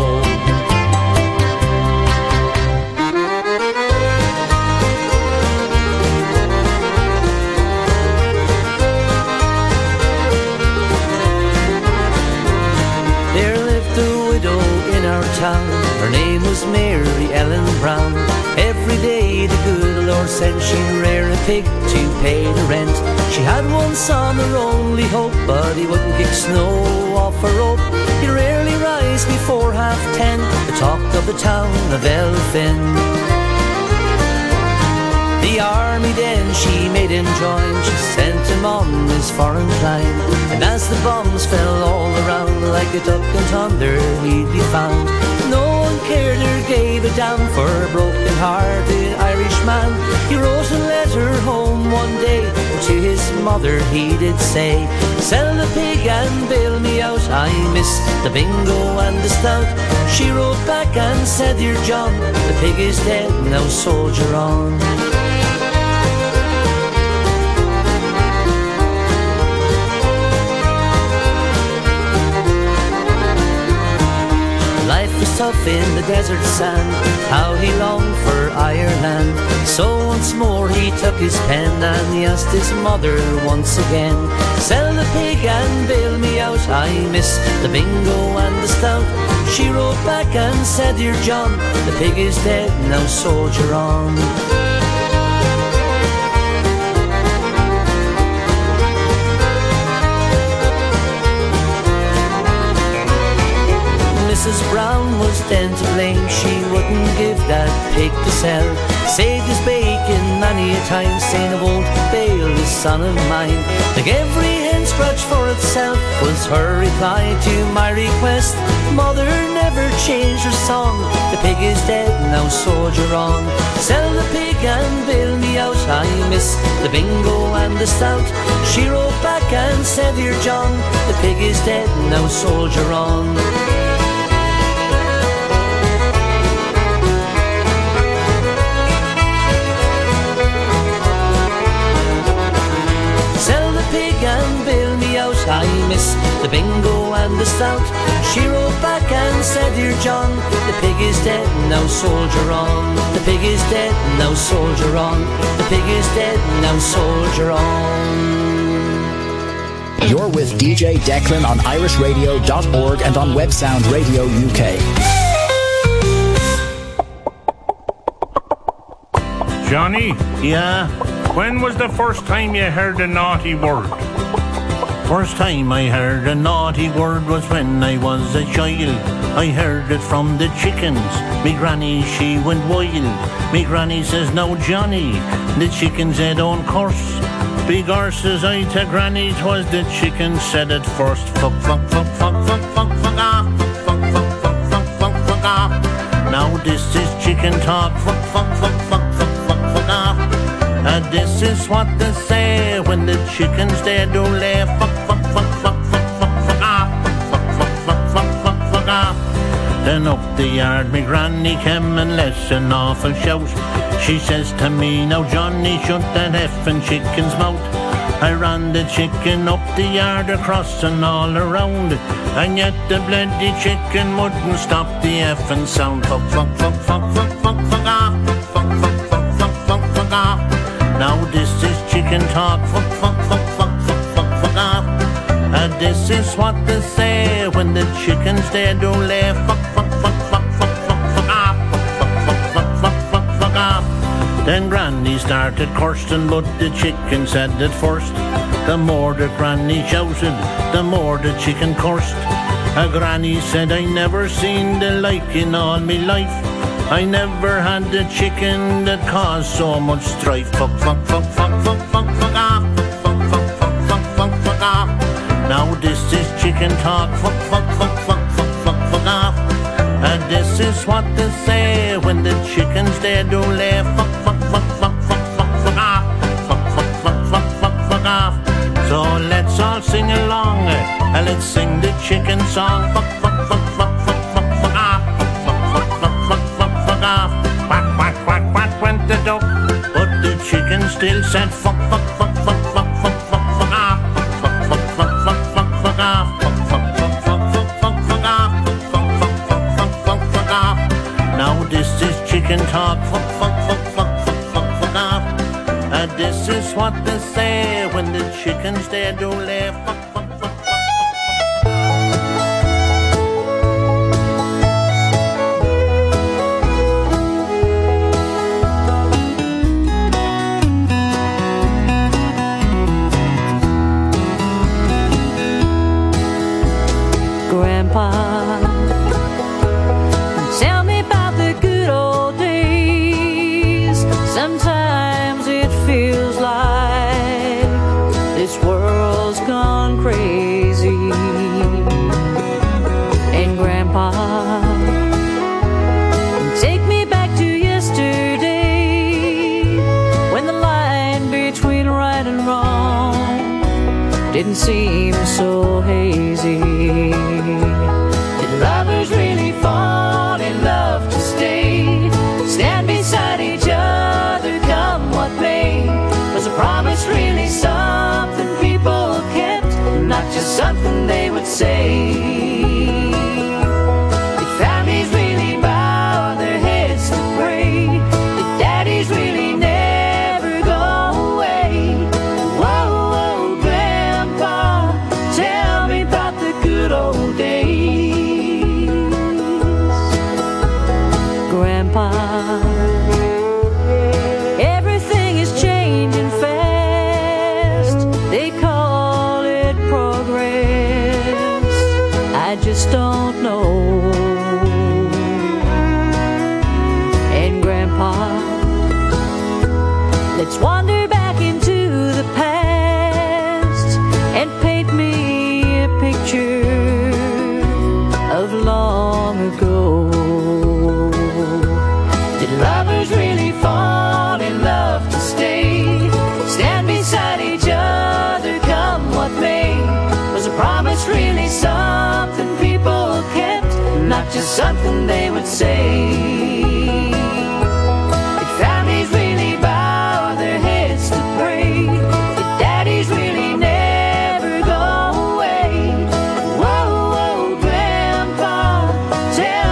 There lived a widow in our town. Her name was Mary Ellen Brown. Every day the good Lord said she'd rear a pig to pay the rent. She had one son, her only hope, but he wouldn't kick snow off her rope. He'd rarely rise before 10:30, the talk of the town of Elphin. The army then she made him join. She sent him on his foreign climb. And as the bombs fell all around, like a duck and thunder he'd be found. No one cared or gave a damn for a broken-hearted Irishman. He wrote a letter home one day, to his mother he did say, "Sell the pig and bail me out, I miss the bingo and the stout." She wrote back and said, "Dear John, the pig is dead, now soldier on." Life was tough in the desert sand, how he longed for Ireland. So once more he took his pen and he asked his mother once again, "Sell the pig and bail me out, I miss the bingo and the stout." She wrote back and said, "Dear John, the pig is dead, now soldier on." Mrs. Brown was then to blame. She wouldn't give that pig to sell. Saved his bacon many a time, saying, "I won't bail this son of mine." Like every hen scratch for itself was her reply to my request. Mother never changed her song. The pig is dead, now soldier on. Sell the pig and bail me out, I miss the bingo and the stout. She wrote back and said, "Dear John, the pig is dead, now soldier on." I miss the bingo and the stout. She wrote back and said, dear John, the pig is dead, now soldier on. The pig is dead, now soldier on. The pig is dead, now soldier on. You're with DJ Declan on irishradio.org and on Websound Radio UK. Johnny? Yeah? When was the first time you heard a naughty word? First time I heard a naughty word was when I was a child. I heard it from the chickens. Me granny, she went wild. Me granny says, now Johnny, the chickens they don't curse. Big horses I to granny, 'twas the chickens said it first. Fuck, fuck, fuck, fuck, fuck, fuck, fuck off. Fuck, fuck, fuck, fuck, fuck, fuck off. Now this is chicken talk. Fuck, fuck, fuck, fuck, fuck, fuck, fuck off. And this is what they say when the chickens they do lay. Fuck, fuck, fuck, fuck, fuck, fuck, fuck off. Fuck, fuck, fuck, fuck, fuck, fuck off. Then up the yard me granny came and left an awful shout. She says to me, now Johnny, shut that effing chicken's mouth. I ran the chicken up the yard, across and all around, and yet the bloody chicken wouldn't stop the effing sound. Fuck, fuck, fuck, fuck, fuck, fuck, fuck off. Fuck, fuck, fuck, fuck, fuck, fuck off. Now this is chicken talk. Fuck, fuck, fuck, fuck, fuck, fuck, fuck off. And this is what they say when the chickens they do lay. Fuck, fuck, fuck, fuck, fuck, fuck, fuck off. Fuck, fuck, fuck, fuck, fuck, fuck off. Then Granny started cursing, but the chicken said it first. The more the Granny shouted, the more the chicken cursed. A Granny said, I never seen the like in all me life. I never had a chicken that caused so much strife. Fuck, fuck, fuck, fuck, fuck, fuck, fuck off. Fuck, fuck, fuck, fuck, fuck, fuck off. Now this is chicken talk. Fuck, fuck, fuck, fuck, fuck, fuck, fuck off. And this is what they say when the chickens they do lay. Fuck, fuck, fuck, fuck, fuck, fuck, fuck off. Fuck, fuck, fuck, fuck, fuck, fuck off. So let's all sing along, and let's sing the chicken song. Fuck, fuck, fuck, fuck, fuck, fuck, fuck off. Fuck, fuck, fuck, fuck, fuck, fuck off. Quack, quack, quack, quack went the duck, but the chicken still said fuck, fuck, fuck, fuck, fuck, fuck, fuck, fuck off. Fuck, fuck, fuck, fuck, fuck, fuck off. Fuck, fuck, fuck, fuck, fuck, fuck, fuck off. Fuck, fuck, fuck, fuck, fuck, fuck off. Now this is chicken talk. Fuck, fuck, fuck, fuck, fuck, fuck, fuck off. And this is what they say when the chickens they do lay. Fuck, fuck, fuck, fuck, fuck, fuck. Grandpa, tell me about the good old days. Sometimes it feels like this world's gone crazy. And Grandpa, take me back to yesterday, when the line between right and wrong didn't seem so hazy. Did lovers really fall in love to stay? Stand beside each other, come what may? Was a promise really something people kept, not just something they would say? Did families really bow their heads to pray? Did daddies really never go away? Whoa, whoa, Grandpa, tell me about the good old days. Grandpa, everything is changing fast. They call it progress. I just don't know. And Grandpa, let's wander back into the past and paint me a picture of long ago. Did lovers really fall in love to stay? Stand beside each other, come what may? Was a promise really something people kept, not just something they would say? Did families really bow their heads to pray? Did daddies really never go away? Whoa, whoa, Grandpa, tell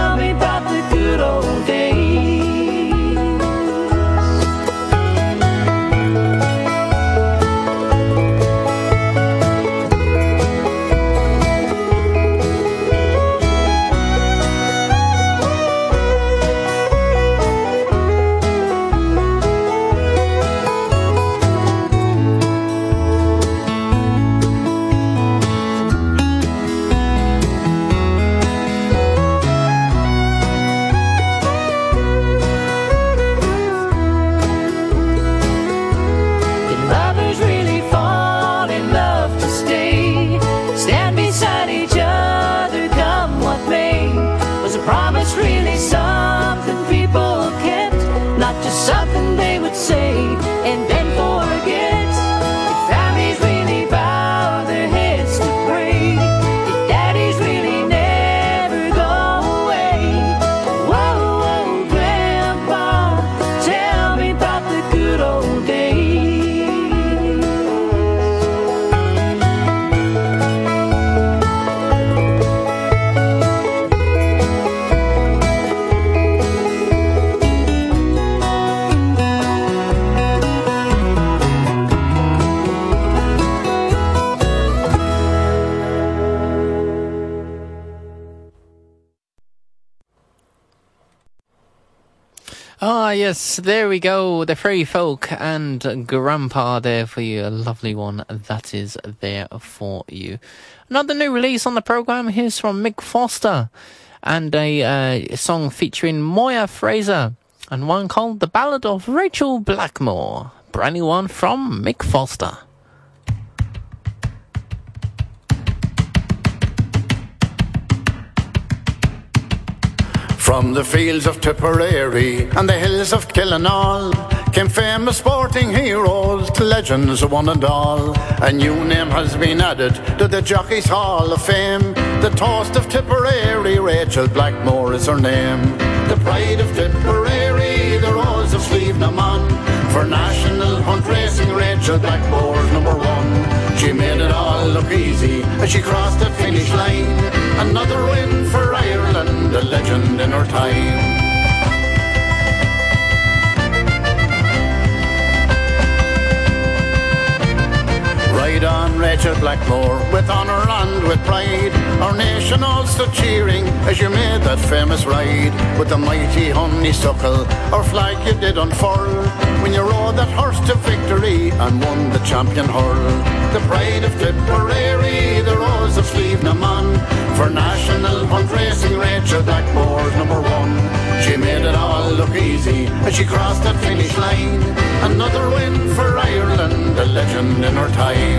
Ah, yes, there we go. The Fairy Folk and Grandpa there for you. A lovely one that is there for you. Another new release on the programme. Here's from Mick Foster and a song featuring Moya Fraser and one called The Ballad of Rachel Blackmore. Brand new one from Mick Foster. From the fields of Tipperary and the hills of Killinall came famous sporting heroes to legends one and all. A new name has been added to the Jockeys' Hall of Fame. The toast of Tipperary, Rachel Blackmore is her name. The pride of Tipperary, the Rose of Slievenamon. For national hunt racing, Rachel Blackmore's number one. She made it all look easy as she crossed the finish line. Another win for Ireland, a legend in her time. Ride on, Rachel Blackmore, with honour and with pride. Our nation all stood cheering as you made that famous ride. With the mighty honeysuckle, our flag you did unfurl, when you rode that horse to victory and won the champion hurl. The pride of Tipperary, the Rose of Slievenamon. For national hunt racing, Rachel Blackmore's number one. She made it all look easy as she crossed that finish line. Another win for Ireland, a legend in her time.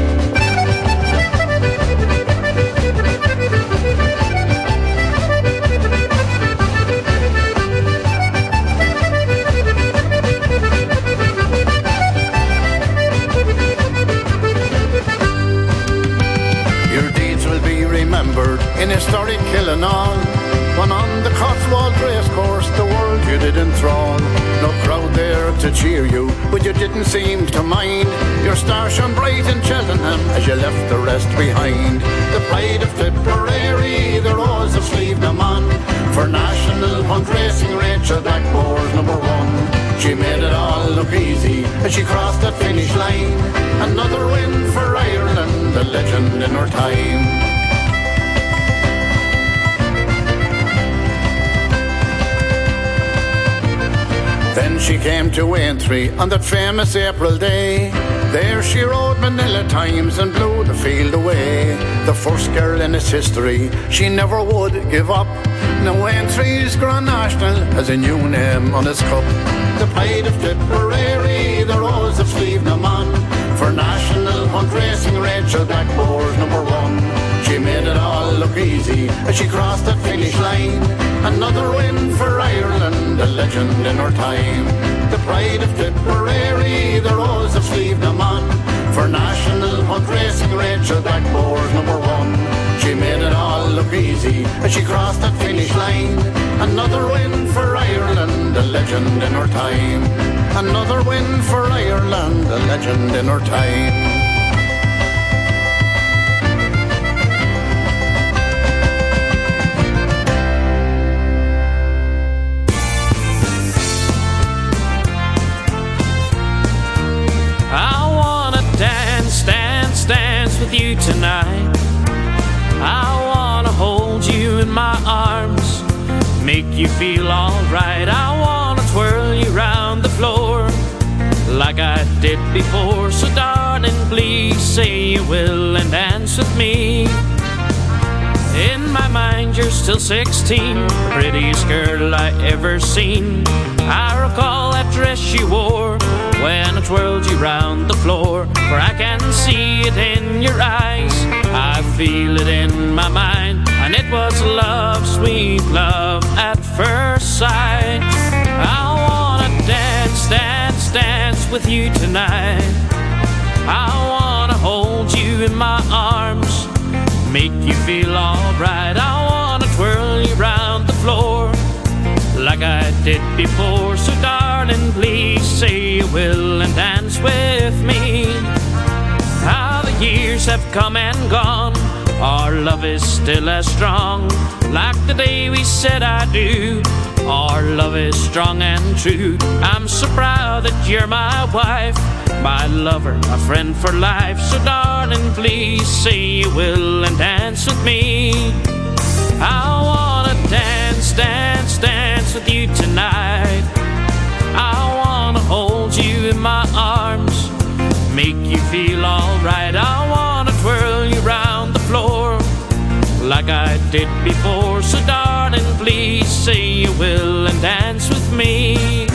Your deeds will be remembered in historic Killinall, when on the Cotswold racecourse the world you did enthrall. No crowd there to cheer you, but you didn't seem to mind. Your star shone bright in Cheltenham as you left the rest behind. The pride of Tipperary, the Rose of Slievenamon. For national hunt racing, Rachel Blackmore's number one. She made it all look easy as she crossed that finish line. Another win for Ireland, a legend in her time. Then she came to Aintree on that famous April day. There she rode Manila Times and blew the field away. The first girl in its history, she never would give up. Now Aintree's Grand National has a new name on its cup. The pride of Tipperary, the Rose of Slievenamon. For national hunt racing, Rachel Blackmore's number one. She made it all look easy as she crossed that finish line. Another win for Ireland, a legend in her time. The pride of Tipperary, the Rose of Slievenamon. For national hunt racing, Rachel Blackmore's number one. She made it all look easy as she crossed that finish line. Another win for Ireland, a legend in her time. Another win for Ireland, a legend in her time. Dance with you tonight. I wanna hold you in my arms, make you feel alright. I wanna twirl you round the floor like I did before. So darling, please say you will and dance with me. In my mind you're still 16, prettiest girl I ever seen. I recall that dress you wore when I twirled you round the floor, for I can see it in your eyes, I feel it in my mind, and it was love, sweet love at first sight. I wanna dance, dance, dance with you tonight. I wanna hold you in my arms, make you feel alright. I wanna twirl you round the floor like I did before. So darling, please say you will and dance with me. How the years have come and gone, our love is still as strong. Like the day we said I do, our love is strong and true. I'm so proud that you're my wife, my lover, a friend for life. So darling, please say you will and dance with me. I wanna dance, dance, dance with you tonight. make you feel alright. I wanna twirl you round the floor like I did before. So darling, please say you will and dance with me.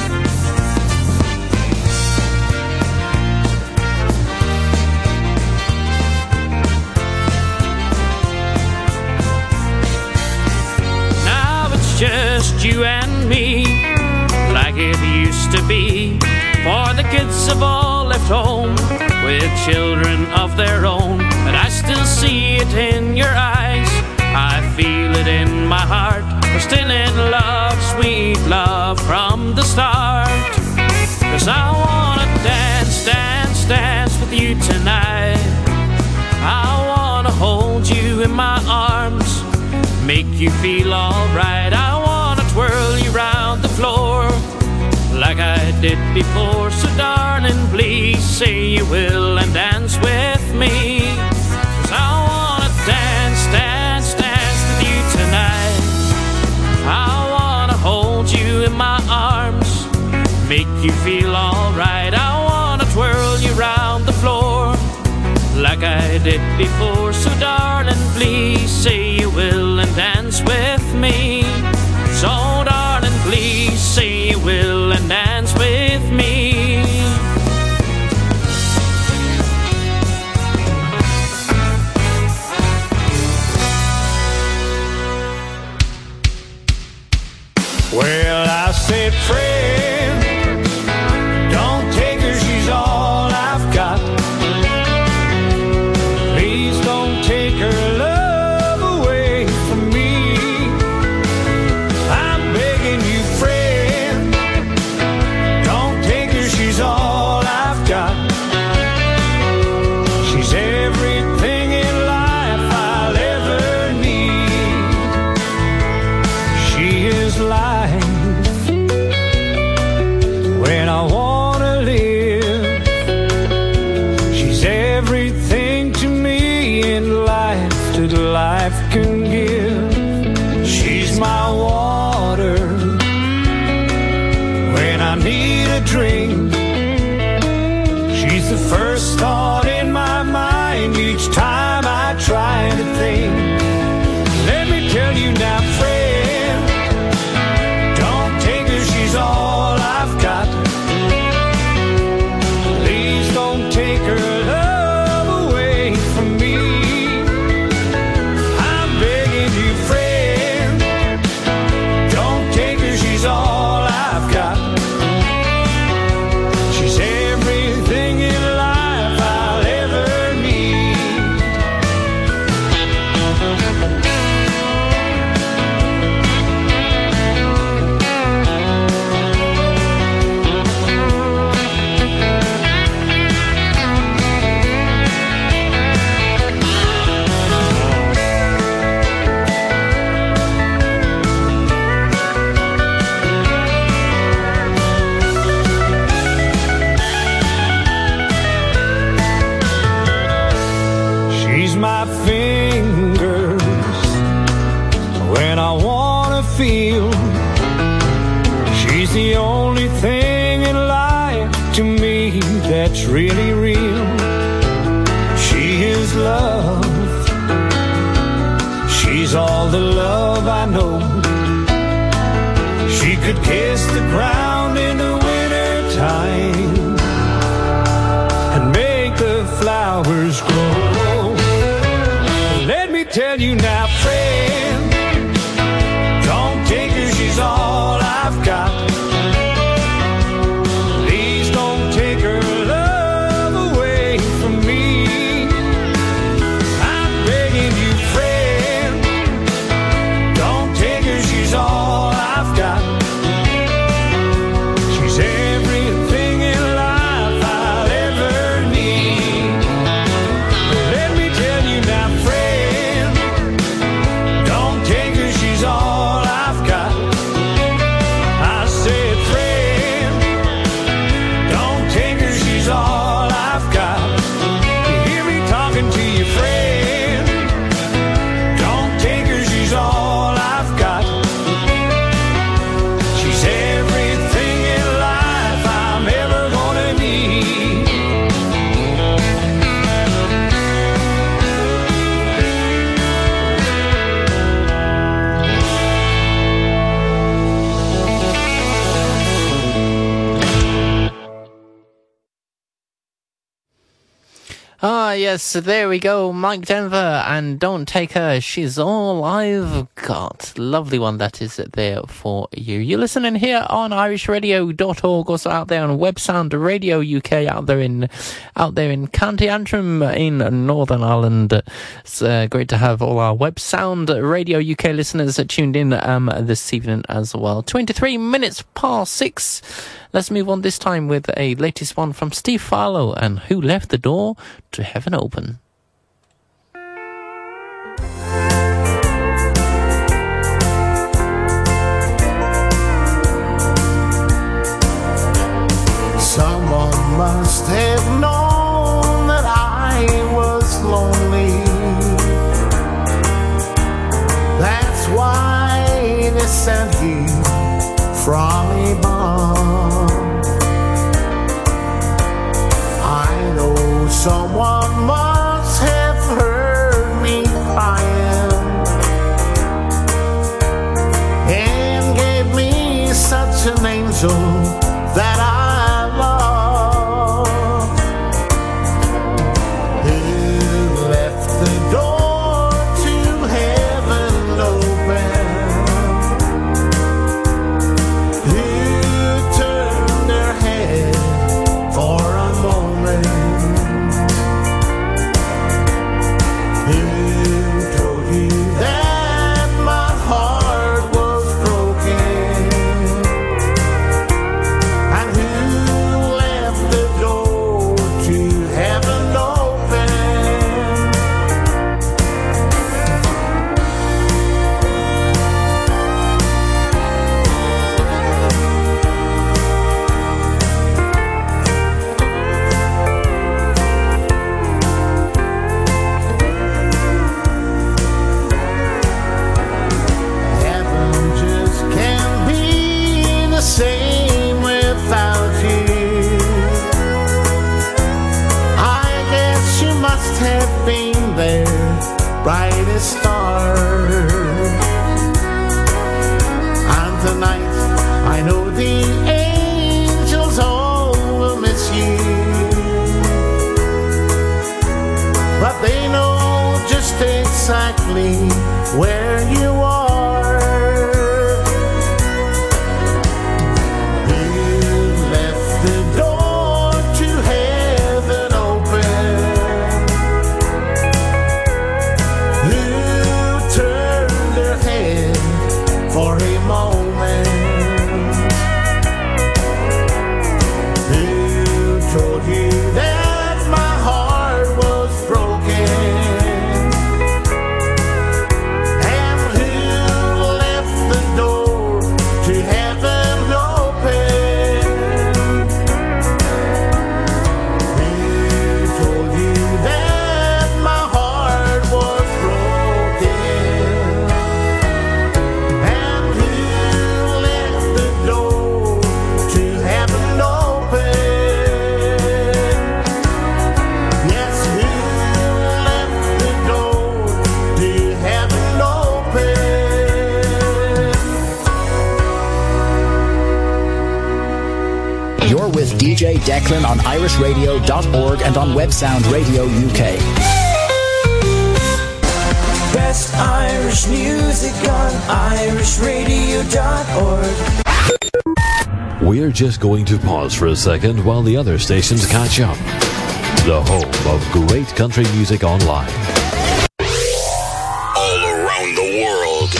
Now it's just you and me, like it used to be. For the kids have all left home with children of their own, but I still see it in your eyes, I feel it in my heart. We're still in love, sweet love from the start. 'Cause I wanna dance, dance, dance with you tonight. I wanna hold you in my arms, make you feel alright. I wanna twirl you round the floor like I did before. So darling, please say you will and dance with me. 'Cause I wanna dance, dance, dance with you tonight. I wanna hold you in my arms, make you feel alright. I wanna twirl you round the floor like I did before. So darling, please say you will and dance with me. So darling, please say you will and dance with me. Well, I said, friend, don't take her, she's all I've got. Please don't take her love away from me. I'm begging you, friend, don't take her, she's all I've got. She's everything in life I'll ever need. She is life when I wanna live. She's everything to me in life that life can give. She's my water when I need a drink. She's the first thought in my mind each time I try to think. Let me tell you now, friend, don't take her, she's all I've got. Please don't take her love away from me. I'm begging you, friend, don't take her, she's all I've got. She's everything in life I'll ever need. She's my fingers when I wanna feel. She's the only thing in life to me that's really real. She is love. She's all the love I know. She could kiss the ground in the winter time and make the flowers grow. Let me tell you now, friend, don't take her, she's all I've got. Please don't take her love away from me. I'm begging you, friend, don't take her, she's all I've got. Ah, yes, there we go. Mike Denver and Don't Take Her. She's all I've got. Lovely one that is there for you. You're listening here on irishradio.org, also out there on Websound Radio UK, out there in County Antrim in Northern Ireland. It's great to have all our Websound Radio UK listeners tuned in this evening as well. 23 minutes past 6. Let's move on this time with a latest one from Steve Farlow and Who Left the Door to Heaven Open. Someone must have known that I was lonely. That's why they sent you from above. I know someone must have heard me crying and gave me such an angel that I love. Who left the door to heaven open? Who turned their head for a moment? Who told you that my heart was broken? And who left the door to heaven open? Heaven just can't be the same without you. I guess you must have been there, brightest star. And tonight, I know the angels all will miss you, but they know just exactly where you are. Who left the door to heaven open? Who turned their head for a moment? Who told you that my heart was broken? And who left the door to heaven open? Who told you that my heart was broken? And who left the door to heaven open? Yes, who left the door to heaven open? You're with DJ Declan on irishradio.org and on Websound Radio UK. Best Irish music on irishradio.org. We're just going to pause for a second while the other stations catch up. The home of great country music online. All around the world.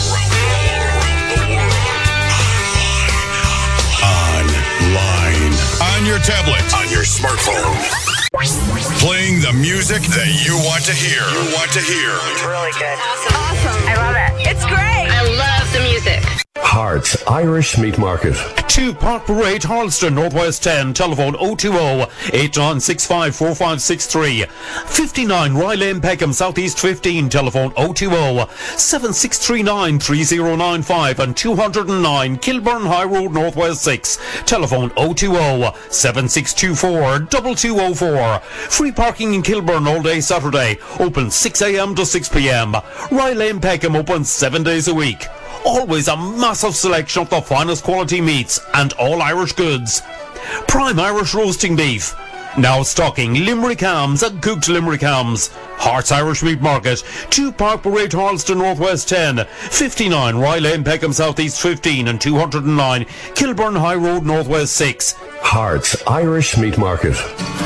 Online. On your tablet. On your smartphone. Playing the music that you want to hear. It's really good. Awesome. I love it. It's great. I love the music. Hearts Irish Meat Market. 2 Park Parade, Harleston, Northwest 10, telephone 020-8965-4563. 59 Rye Lane, Peckham, Southeast 15, telephone 020-7639-3095 and 209 Kilburn High Road, Northwest 6, telephone 020-7624-2204. Free parking in Kilburn all day Saturday, open 6 a.m. to 6 p.m. Rye Lane, Peckham, open 7 days a week. Always a massive selection of the finest quality meats and all Irish goods. Prime Irish roasting beef, Now stocking Limerick hams and cooked Limerick hams. Hearts Irish Meat Market, 2 Park Parade, Harleston Northwest 10, 59 Rye Lane, Peckham Southeast 15 and 209 Kilburn High Road Northwest 6. Hearts Irish Meat Market.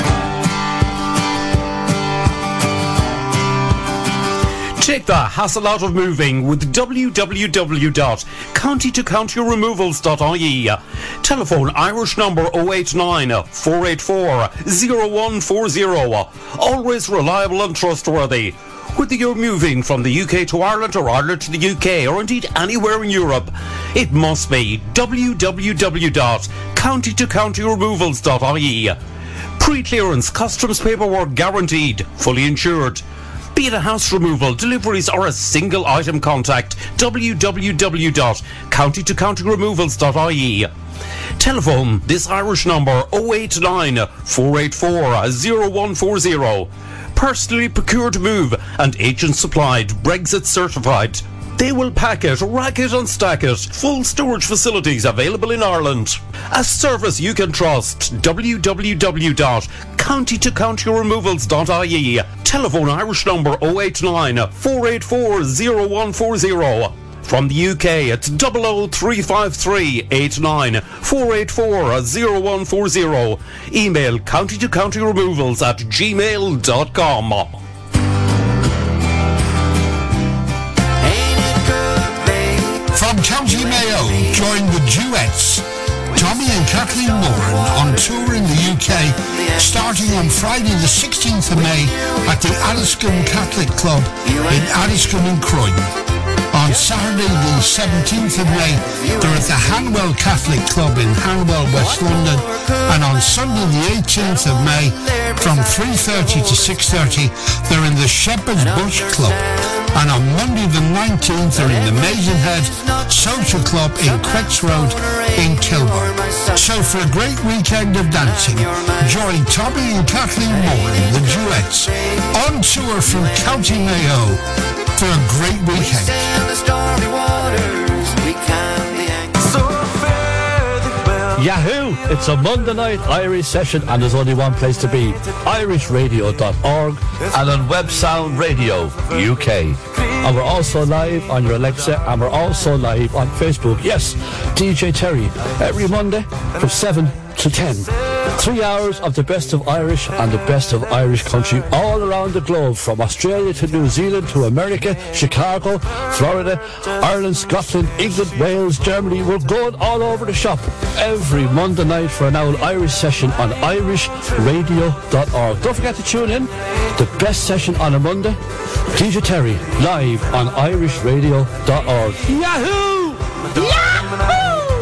Take the hassle out of moving with www.countytocountyremovals.ie. Telephone Irish number 089 484 0140. Always reliable and trustworthy. Whether you're moving from the UK to Ireland or Ireland to the UK or indeed anywhere in Europe, it must be www.countytocountyremovals.ie. Pre-clearance customs paperwork guaranteed, fully insured. Be it a house removal, deliveries or a single item, contact www.countytocountyremovals.ie. Telephone this Irish number 089 484 0140. Personally procured move and agent supplied, Brexit certified. They will pack it, rack it and stack it. Full storage facilities available in Ireland. A service you can trust. www.countytocountyremovals.ie. Telephone Irish number 089 484 0140. From the UK, it's 00353 89 484 0140. Email countytocountyremovals@gmail.com. From County Mayo, join the Duets. Tommy and Kathleen Moran on tour in the UK, starting on Friday the 16th of May at the Addiscombe Catholic Club in Addiscombe and Croydon. On Saturday the 17th of May, they're at the Hanwell Catholic Club in Hanwell, West London. And on Sunday the 18th of May, from 3:30 to 6:30, they're in the Shepherd's Bush Club. And on Monday the 19th, they're in the Maidenhead Social Club in Quetz Road in Kilburn. So for a great weekend of dancing, join Tommy and Kathleen Moran, the Duets, on tour from County Mayo for a great weekend. Yahoo! It's a Monday night Irish session and there's only one place to be, irishradio.org and on Web Sound Radio UK. And we're also live on your Alexa and we're also live on Facebook. Yes, DJ Terry, every Monday from 7 to 10. 3 hours of the best of Irish and the best of Irish country all around the globe, from Australia to New Zealand to America, Chicago, Florida, Ireland, Scotland, England, Wales, Germany. We're going all over the shop every Monday night for an hour Irish session on irishradio.org. Don't forget to tune in. The best session on a Monday, DJ Terry, live on irishradio.org. Yahoo! Yahoo!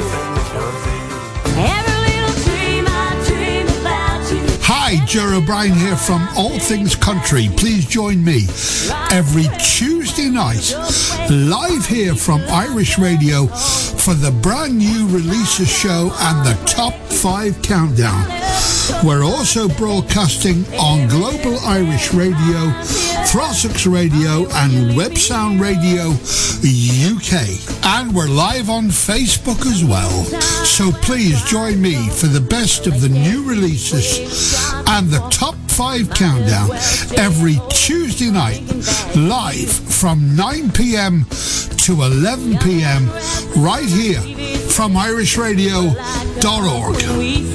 Hi, Ger O'Brien here from All Things Country. Please join me every Tuesday night, live here from Irish Radio for the brand new releases show and the Top 5 Countdown. We're also broadcasting on Global Irish Radio, Throssachs Radio and Web Sound Radio UK. And we're live on Facebook as well. So please join me for the best of the new releases and the Top 5 Countdown every Tuesday night, live from 9 p.m. to 11 p.m. right here from irishradio.org.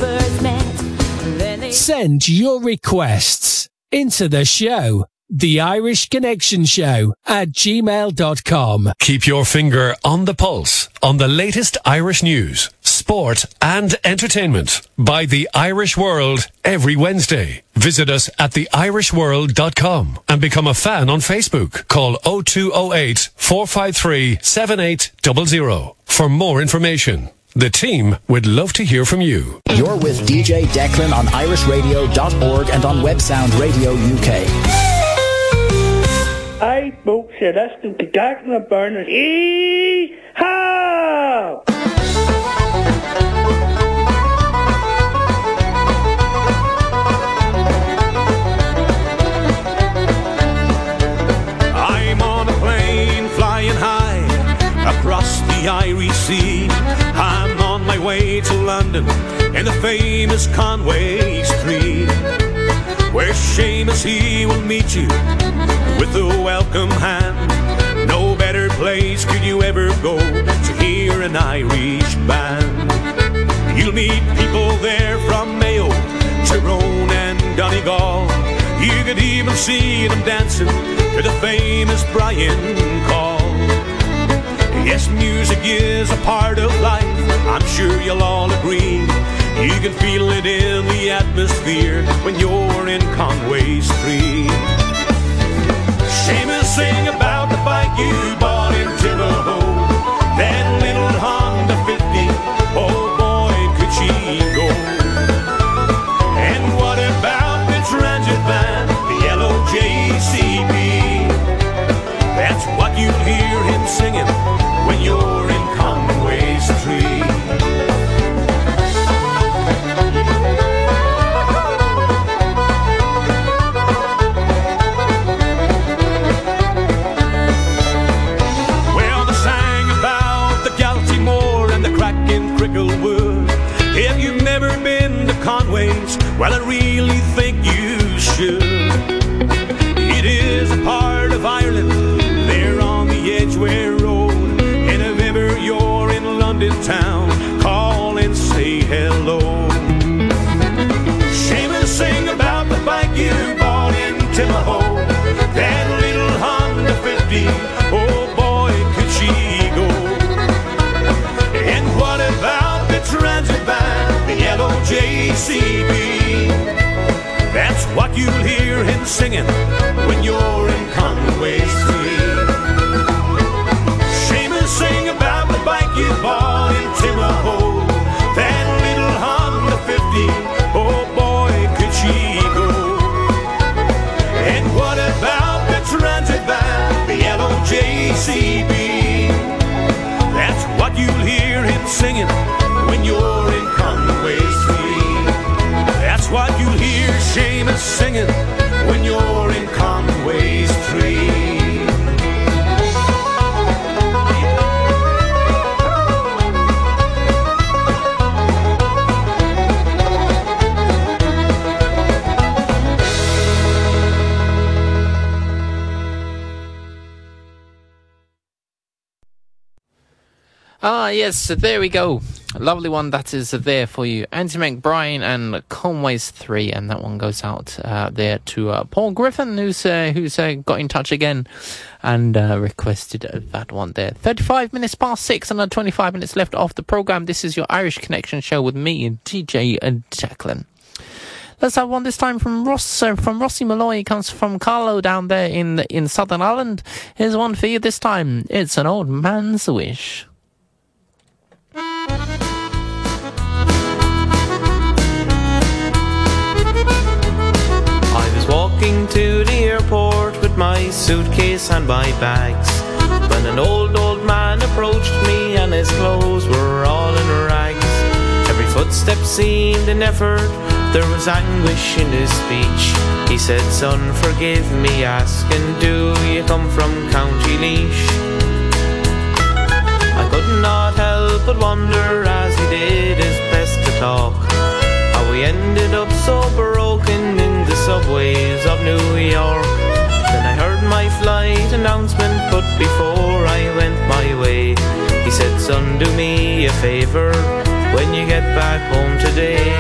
Send your requests into the show, The Irish Connection Show @gmail.com. Keep your finger on the pulse on the latest Irish news, sport and entertainment by The Irish World every Wednesday. Visit us at theirishworld.com and become a fan on Facebook. Call 0208 453 7800 for more information. The team would love to hear from you. You're with DJ Declan on irishradio.org and on Web Sound Radio UK. Hey, folks, let's do the Declan and Bernard. Yee-haw! I'm on a plane flying high across the Irish Sea. I'm on my way to London in the famous Conway Street. where Seamus he will meet you with a welcome hand. No better place could you ever go to hear an Irish band. You'll meet people there from Mayo, Tyrone and Donegal. You could even see them dancing to the famous Brian Call. Yes, music is a part of life, I'm sure you'll all agree. You can feel it in the atmosphere when you're in Conway Street. Seamus sing about the bike you bought in Timahoe, that little Honda 50, oh boy could she go. And what about the transit van, the yellow JCB? That's what you'll hear him singing when you're in Conway Street. Well, they sang about the Galtymore and the cracking Cricklewood. If you've never been to Conway's, well, I really think you should. It is a part of Ireland, there on the Edgware Road. And if ever you're in London town, call and say hello. Seamus sing about the bike you bought in Timahoe, that little Honda 50, oh boy could she go. And what about the transit van, the yellow JCB? That's what you'll hear him singing when you're in Conway Street. Seamus sing about the bike you bought in Timahoe, that little Honda 50, oh boy could she go. And what about the transit van, the yellow JCB? That's what you'll hear him singing when you're in Conway Street. That's what you'll hear Seamus singing when you're in Conway Street. Ah, yes, there we go. A lovely one that is there for you. Andy McBride and Conway's 3, and that one goes out there to Paul Griffin, who's got in touch again and requested that one there. 35 minutes past 6 and 25 minutes left off the programme. This is your Irish Connection show with me, DJ Declan. Let's have one this time from Rossi Malloy. He comes from Carlow down there in Southern Ireland. Here's one for you this time. It's an old man's wish. I was walking to the airport with my suitcase and my bags when an old man approached me and his clothes were all in rags. Every footstep seemed an effort, there was anguish in his speech. He said, "Son, forgive me asking, do you come from County Laois?" I could not help but wonder as he did his best to talk how we ended up so broken in the subways of New York. Then I heard my flight announcement, but before I went my way, he said, "Son, do me a favour when you get back home today.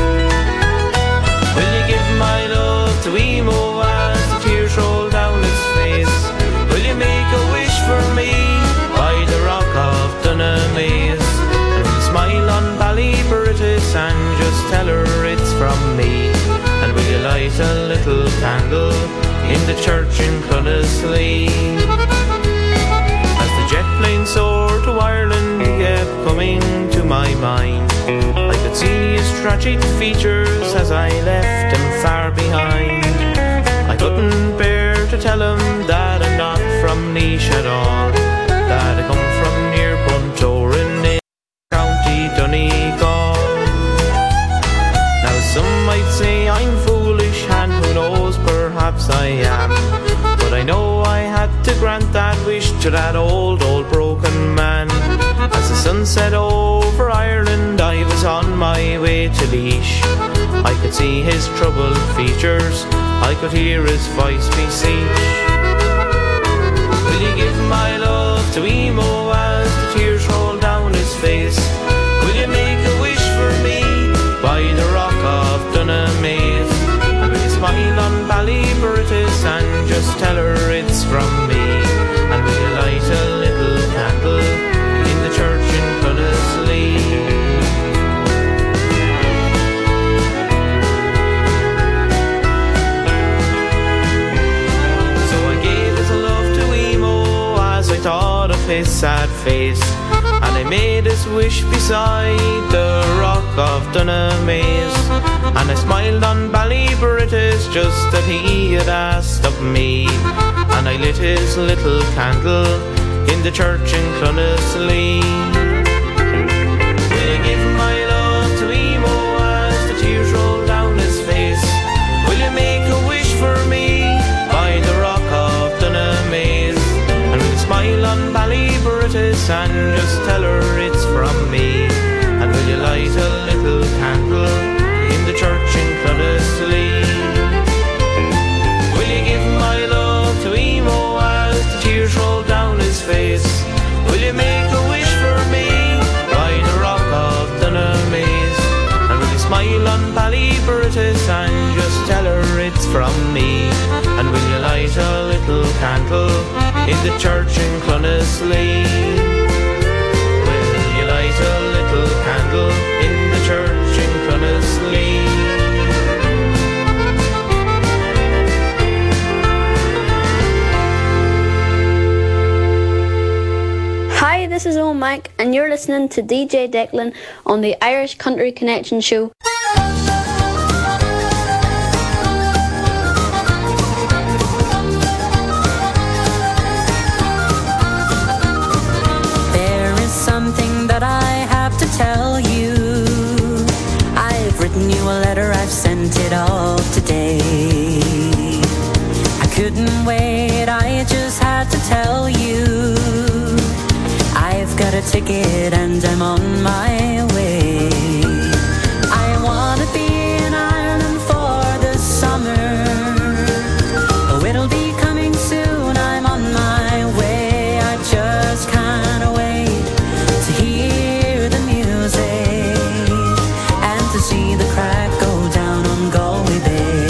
Will you give my love to Emo as the tears roll down his face? Will you make a wish for me by the rock of Dunamaze? And will you smile on Ballybritis and just tell her it's from me? And will you light a little candle in the church in Clonaslee?" As the jet plane soared to Ireland, he kept coming to my mind. I could see his tragic features as I left him far behind. I couldn't bear to tell him that I'm not from Laois at all, that I come from near Buntoran in County Donegal. Now some might say I'm foolish, and who knows, perhaps I am, but I know I had to grant that wish to that old broken man. As the sun set over Ireland, I was on my way way to Laois. I could see his troubled features, I could hear his voice beseech. Will you give my love to Emo as the tears roll down his face? Will you make a wish for me by the rock of Dunamaze? And will you smile on Ballyburtis and just tell her it's from me? And will you light a little candle in the church in Clonaslee? I thought of his sad face, and I made his wish beside the rock of Dunamaze. And I smiled on Ballyburtis just that he had asked of me, and I lit his little candle in the church in Clonaslee. Will you give my love to Emo as the tears roll down his face? Will you make a wish for me by the rock of Dunamaze? Smile on Ballyburtis and just tell her it's from me. And will you light a little candle in the church in Clonaslee? Will you give my love to Emo as the tears roll down his face? Will you make a wish for me by the rock of Dunamaze? And will you smile on Ballyburtis and just tell her it's from me? And will you light a little candle in the church in Clonaslee? Will you light a little candle in the church in Clonaslee? Hi, this is Owen Mike, and you're listening to DJ Declan on the Irish Country Connection show. Tell you, I've written you a letter, I've sent it all today. I couldn't wait, I just had to tell you, I've got a ticket and I'm on my way. I wanna be in Ireland for the summer. Oh, it'll be coming soon, I'm on my way. I just can't wait to hear the music and to see the crack go down on Galway Bay.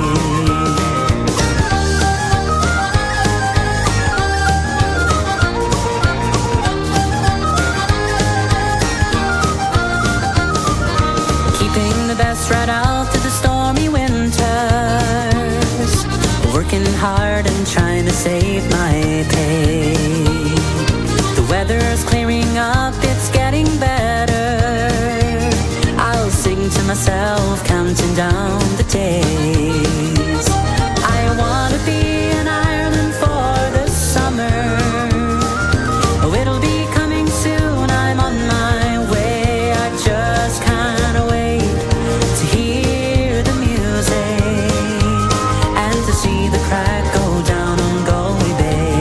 Keeping the best right out to the stormy winters, working hard and trying to save my pay. The weather's clearing up, it's getting better. I'll sing to myself, counting down the days. I wanna be in Ireland for the summer. Oh, it'll be coming soon, I'm on my way. I just can't wait to hear the music and to see the crack go down on Galway Bay.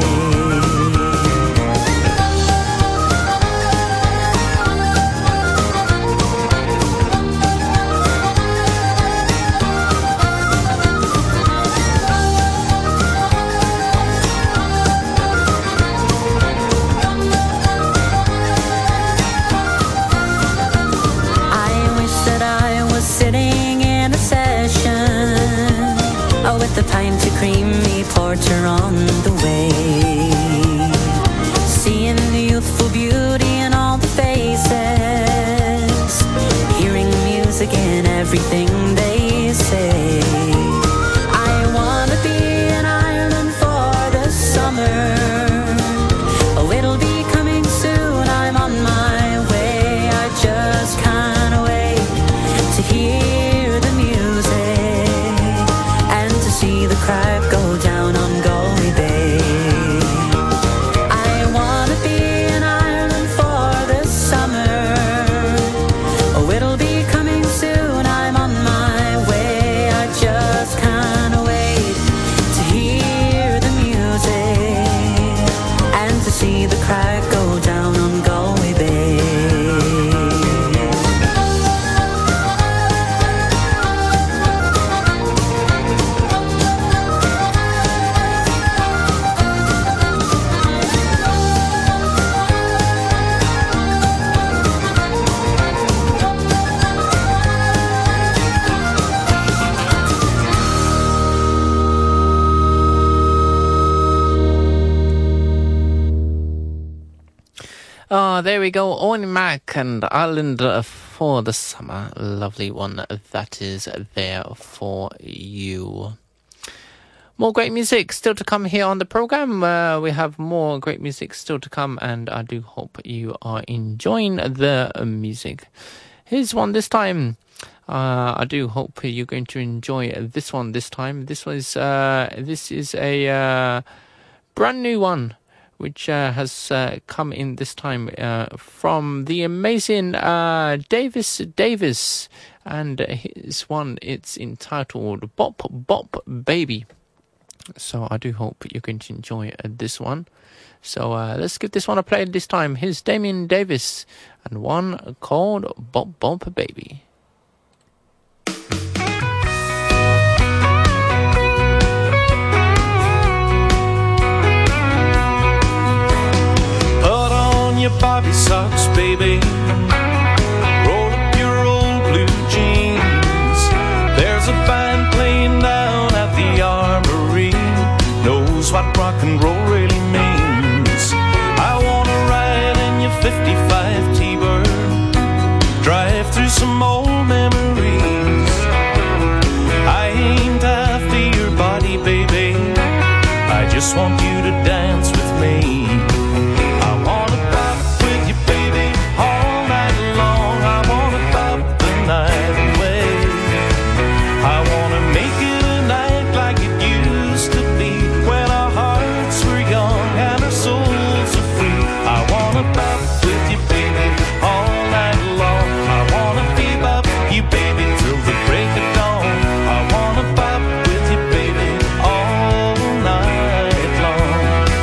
With a pint of creamy porter on the way, seeing the youthful beauty in all the faces, hearing music in everything they say. I wanna be in Ireland for the summer. Oh, it'll be coming soon, I'm on my way. I just can't wait to hear the music, see the crack go down on Galway Bay. I wanna be in Ireland for the summer. Oh, it'll be coming soon, I'm on my There we go. Owen Mac and Ireland for the Summer. Lovely one that is there for you. More great music still to come here on the program. We have more great music still to come, and I do hope you are enjoying the music. Here's one this time. I do hope you're going to enjoy this one this time. This is a brand new one, which has come in this time from the amazing Davis Davis, and his one, it's entitled Bop Bop Baby. So I do hope you're going to enjoy this one. So let's give this one a play this time. Here's Damien Davis and one called Bop Bop Baby. Put on your Bobby socks, baby. Roll up your old blue jeans. There's a band playing down at the Armory. Knows what rock and roll really means. I wanna ride in your 55 T-Bird, drive through some old memories. I ain't after your body, baby, I just want you to dance with me. I wanna pop with you, baby, all night long. I wanna pop the night away. I wanna make it a night like it used to be, when our hearts were young and our souls are free. I wanna pop with you, baby, all night long. I wanna beep up you, baby, till the break of dawn. I wanna pop with you, baby, all night long.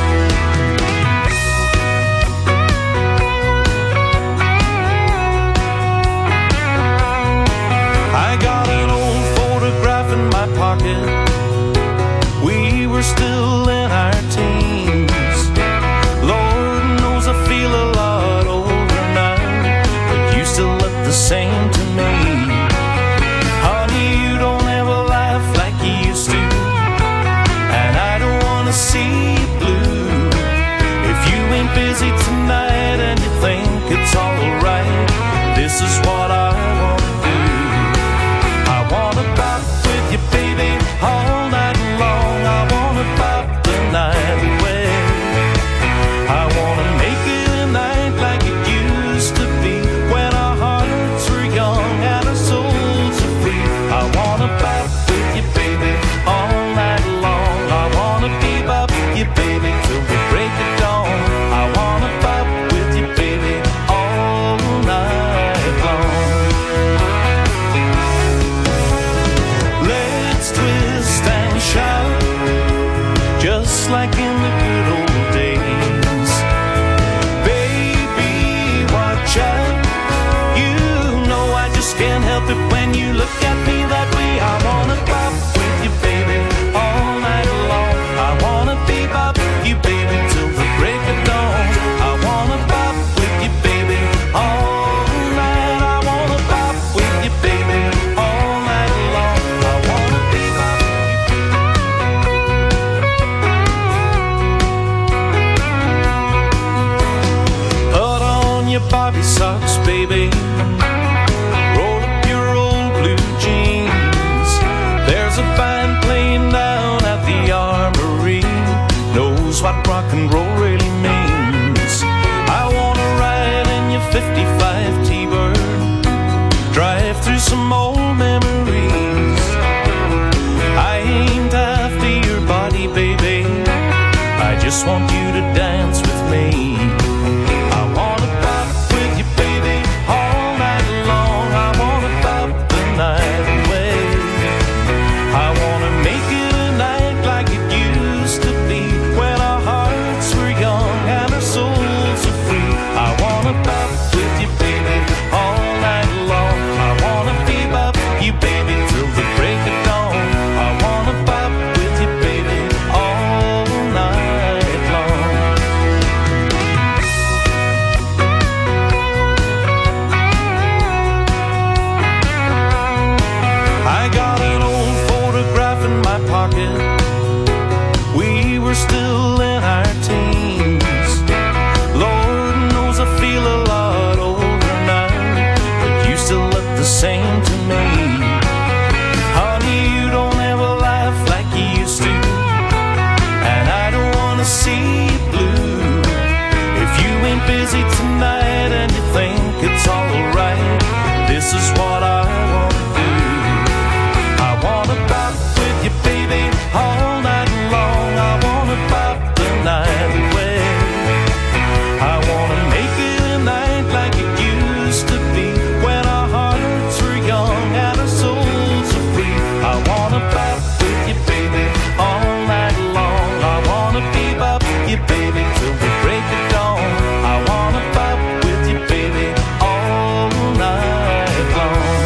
I got an old photograph in my pocket. We were still in our teens. Lord knows I feel a lot older now, but you still look the same to me. Honey, you don't ever laugh like you used to, and I don't wanna see you blue. If you ain't busy tonight and you think it's alright, this is what I wanna do. I wanna pop with you, baby, all night long. I wanna pop the night away. I wanna make it a night like it used to be, when our hearts were young and our souls are free. I wanna pop with you, baby, all night long. I wanna beep up you, baby, till the break of dawn. I wanna pop with you, baby, all night long. Let's twist and shout, just like in the good old days. Baby, watch out. You know I just can't help it when you look at me that way. I wanna pop with you, baby, all night long. I wanna beep up you, baby, till the break of dawn. I wanna pop with you, baby, all night. I wanna pop with you, baby, all night long. I wanna beep up. Put on your Bobby socks, baby. Roll up your old blue jeans. There's a band playing down at the Armory. Knows what rock and roll really means. I wanna ride in your 55 T-Bird, drive through some old memories. I ain't after your body, baby, I just want you to dance with me. I wanna pop with you, baby, all night long. I wanna pop the night away. I wanna make it a night like it used to be, when our hearts were young and our souls are free. I wanna pop with you, baby, all night long. I wanna beep up you, baby, saying to me, honey, you don't ever laugh like you used to, and I don't wanna see you blue. If you ain't busy tonight and you think it's alright, this is what I wanna do. I wanna bop with you, baby, all night long. I wanna bop the night away. I wanna make it a night like it used to be, when our hearts were young and our souls were free. I wanna bop with you, baby, all night long. I wanna bebop you, baby, till the break of dawn. I wanna bop with you, baby, all night long.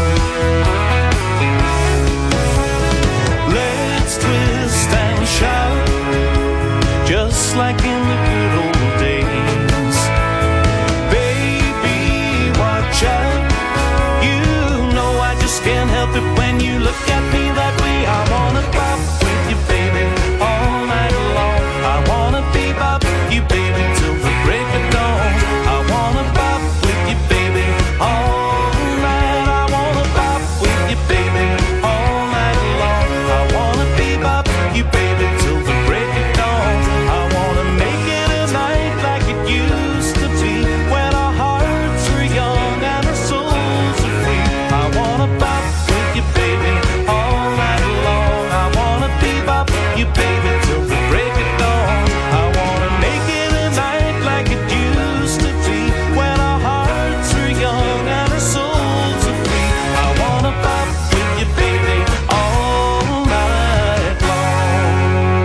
Let's twist and shout, just like in the good old days. Baby, watch out, you know I just can't help it when you look at me that way. I wanna bop with you, baby, all night long. I wanna bebop you, baby, till the break of dawn. I wanna bop with you, baby, all night. I wanna bop with you, baby, all night long. I wanna bebop you, baby, till the break of dawn. I wanna make it a night like it used to be, when our hearts were young and our souls were free. I wanna bop with you, baby, all night long. I wanna bebop you, baby, till the break of dawn. I wanna make it a night like it used to be, when our hearts were young and our souls were free. I wanna bop with you, baby, all night long.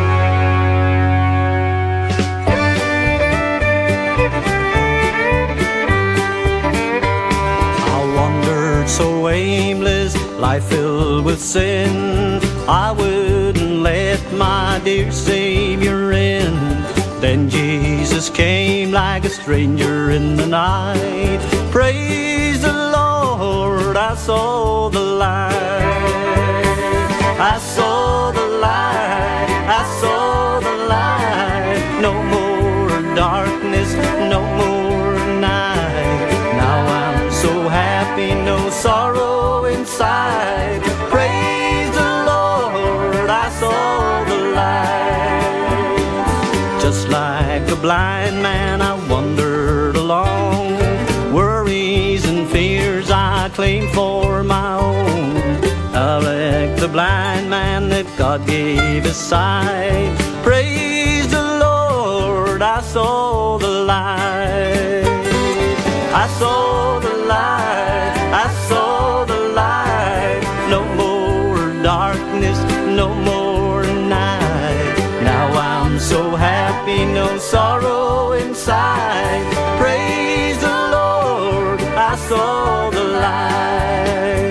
I wandered so aimless, life filled with sin. I wouldn't let my dear Savior in. Then Jesus came like a stranger in the night. Praise the Lord, I saw the light. I saw the light, I saw the light. No more darkness, no more night. Now I'm so happy, no sorrow inside. Praise the Lord, I saw the light. Just like a blind man, I wandered along. Worries and fears I claimed for my own. Like the blind man that God gave his sight. Praise the Lord, I saw the light. I saw the light, I saw the light. No more darkness, no more night. Now I'm so happy, no sorrow inside. Praise the Lord, I saw the light.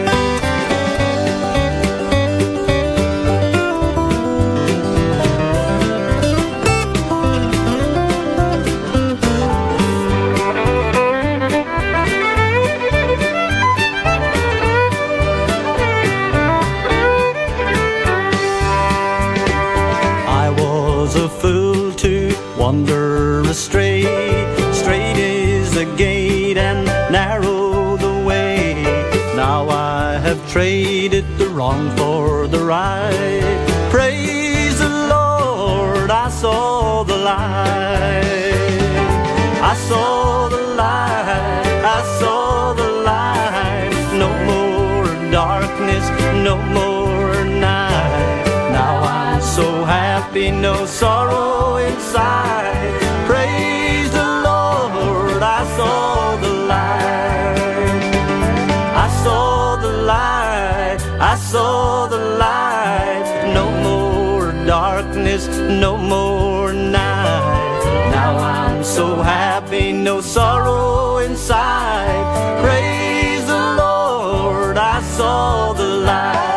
A fool to wander astray. Straight is the gate and narrow the way. Now I have traded the wrong for the right. Praise the Lord, I saw the light. I saw the light, I saw the light. No more darkness, no more night. Now I'm so happy, no sorrow inside. Praise the Lord, I saw the light. I saw the light, I saw the light. No more darkness, no more night. Now I'm so happy, no sorrow inside. Praise the Lord, I saw the light.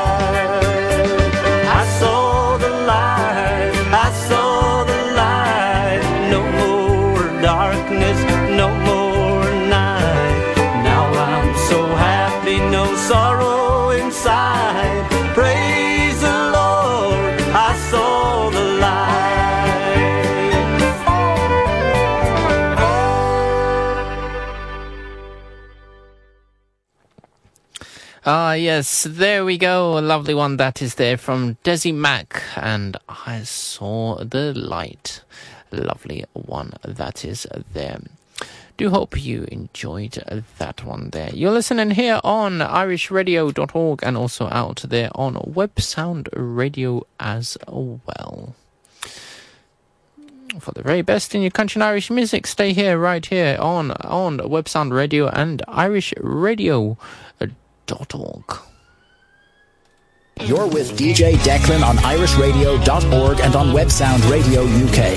I saw the light, I saw the light. No more darkness, no more night. Now I'm so happy, no sorrow inside. Praise the Lord, I saw the light. Ah, yes, there we go. A lovely one that is there from Desi Mac, and I Saw the Light. Lovely one that is there. Do hope you enjoyed that one there. You're listening here on irishradio.org and also out there on Web Sound Radio as well. For the very best in your country and Irish music, stay here, right here on Web Sound Radio and irishradio.org. You're with DJ Declan on irishradio.org and on Web Sound Radio UK.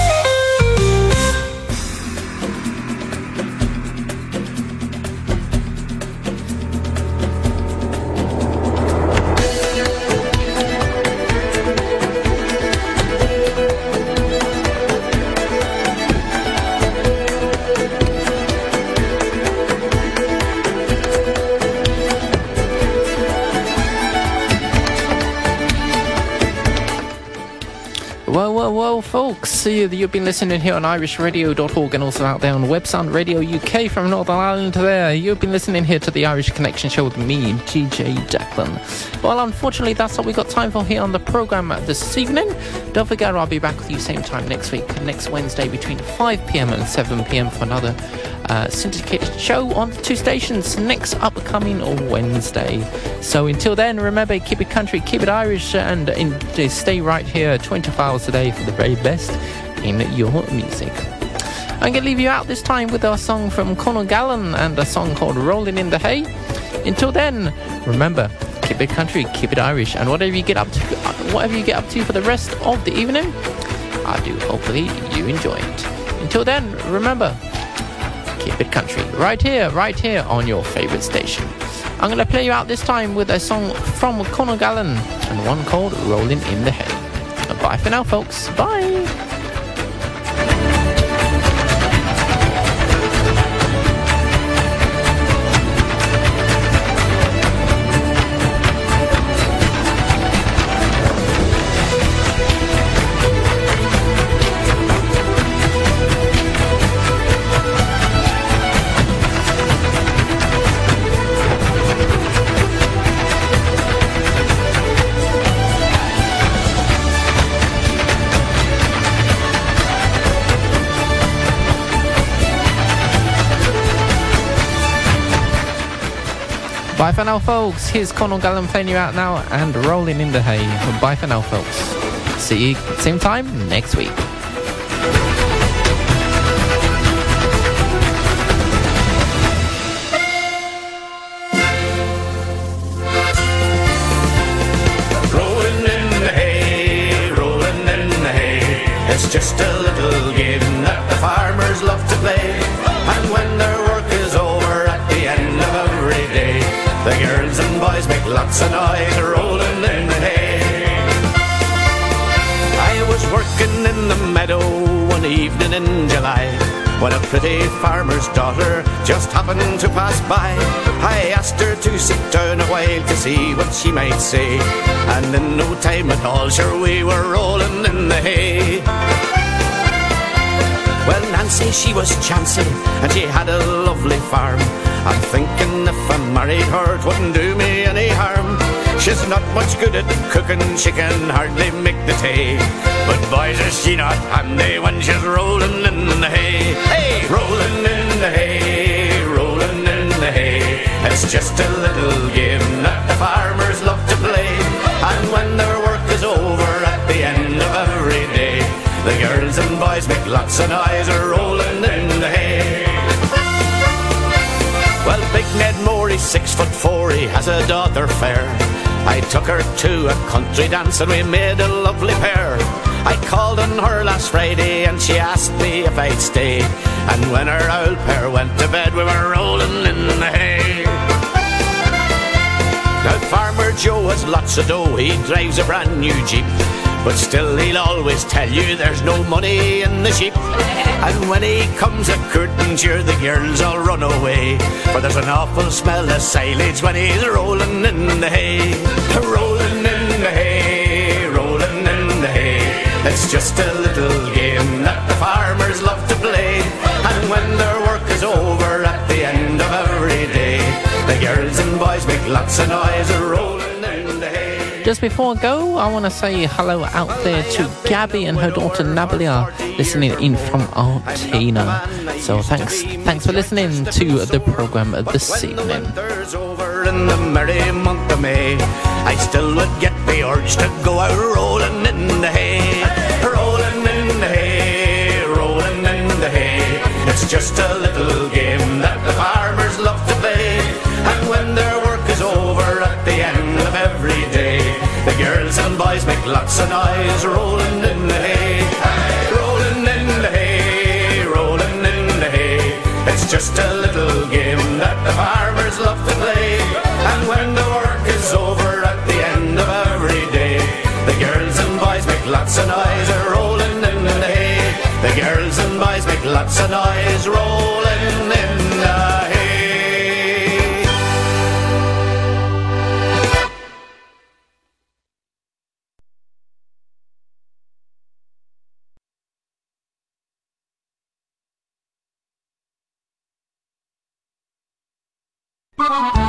Well, folks, you've been listening here on irishradio.org and also out there on Web Sound Radio UK from Northern Ireland there. You've been listening here to the Irish Connection Show with me, DJ Declan. Well, unfortunately, that's all we got time for here on the programme this evening. Don't forget, I'll be back with you same time next week, next Wednesday between 5pm and 7pm for another syndicated show on 2 stations next upcoming Wednesday. So until then, remember, keep it country, keep it Irish, and stay right here 24 hours a day for the very best in your music. I'm going to leave you out this time with a song from Conor Gallen and a song called Rolling in the Hay. Until then, remember, keep it country, keep it Irish, and whatever you get up to for the rest of the evening, I do hopefully you enjoy it. Until then, remember, keep it country, right here on your favourite station. I'm going to play you out this time with a song from Conor Gallen and one called Rolling in the Hay. Bye for now, folks. Bye. Bye for now, folks. Here's Conor Gallen playing you out now and Rolling in the Hay. Bye for now, folks. See you same time next week. Rolling in the hay, rolling in the hay. It's just a little game that the farmers love to play. And when their work is over at the end of every day, the girls and boys make lots of noise rolling in the hay. I was working in the meadow one evening in July, when a pretty farmer's daughter just happened to pass by. I asked her to sit down a while to see what she might say, and in no time at all, sure, we were rolling in the hay. Well, Nancy, she was chancy, and she had a lovely farm. I'm thinking if I married her, it wouldn't do me any harm. She's not much good at cooking, she can hardly make the tea, but boys, is she not handy when she's rolling in the hay. Hey, rolling in the hay, rolling in the hay. It's just a little game that the farmers love to play, and when their work is over at the end of every day, the girls and boys make lots of noise rolling in the hay. Well, Big Ned Moore, he's 6'4", he has a daughter fair. I took her to a country dance and we made a lovely pair. I called on her last Friday and she asked me if I'd stay, and when our old pair went to bed, we were rolling in the hay. Now Farmer Joe has lots of dough, he drives a brand new Jeep, but still he'll always tell you there's no money in the sheep. And when he comes a courting, sure, the girls all run away, for there's an awful smell of silage when he's rolling in the hay. Rolling in the hay, rolling in the hay. It's just a little game that the farmers love to play, and when their work is over at the end of every day, the girls and boys make lots of noise rolling in the hay. Just before I go, I want to say hello out there to Gabby and her daughter Nabalia, listening in from Argentina. So thanks for listening to the program this evening. In the merry month of May, I still would get the urge to go out rolling in the hay. Rolling in the hay, rolling in the hay. It's just a little game that the farmers love to play. And when their work is over at the end of every day, the girls and boys make lots of noise rolling in the hay. Rolling in the hay, rolling in the hay. It's just a little game that the farmers love to play. And when the work is over at the end of every day, the girls and boys make lots of noise rolling in the hay. The girls and boys make lots of noise rolling in the hay. Bye.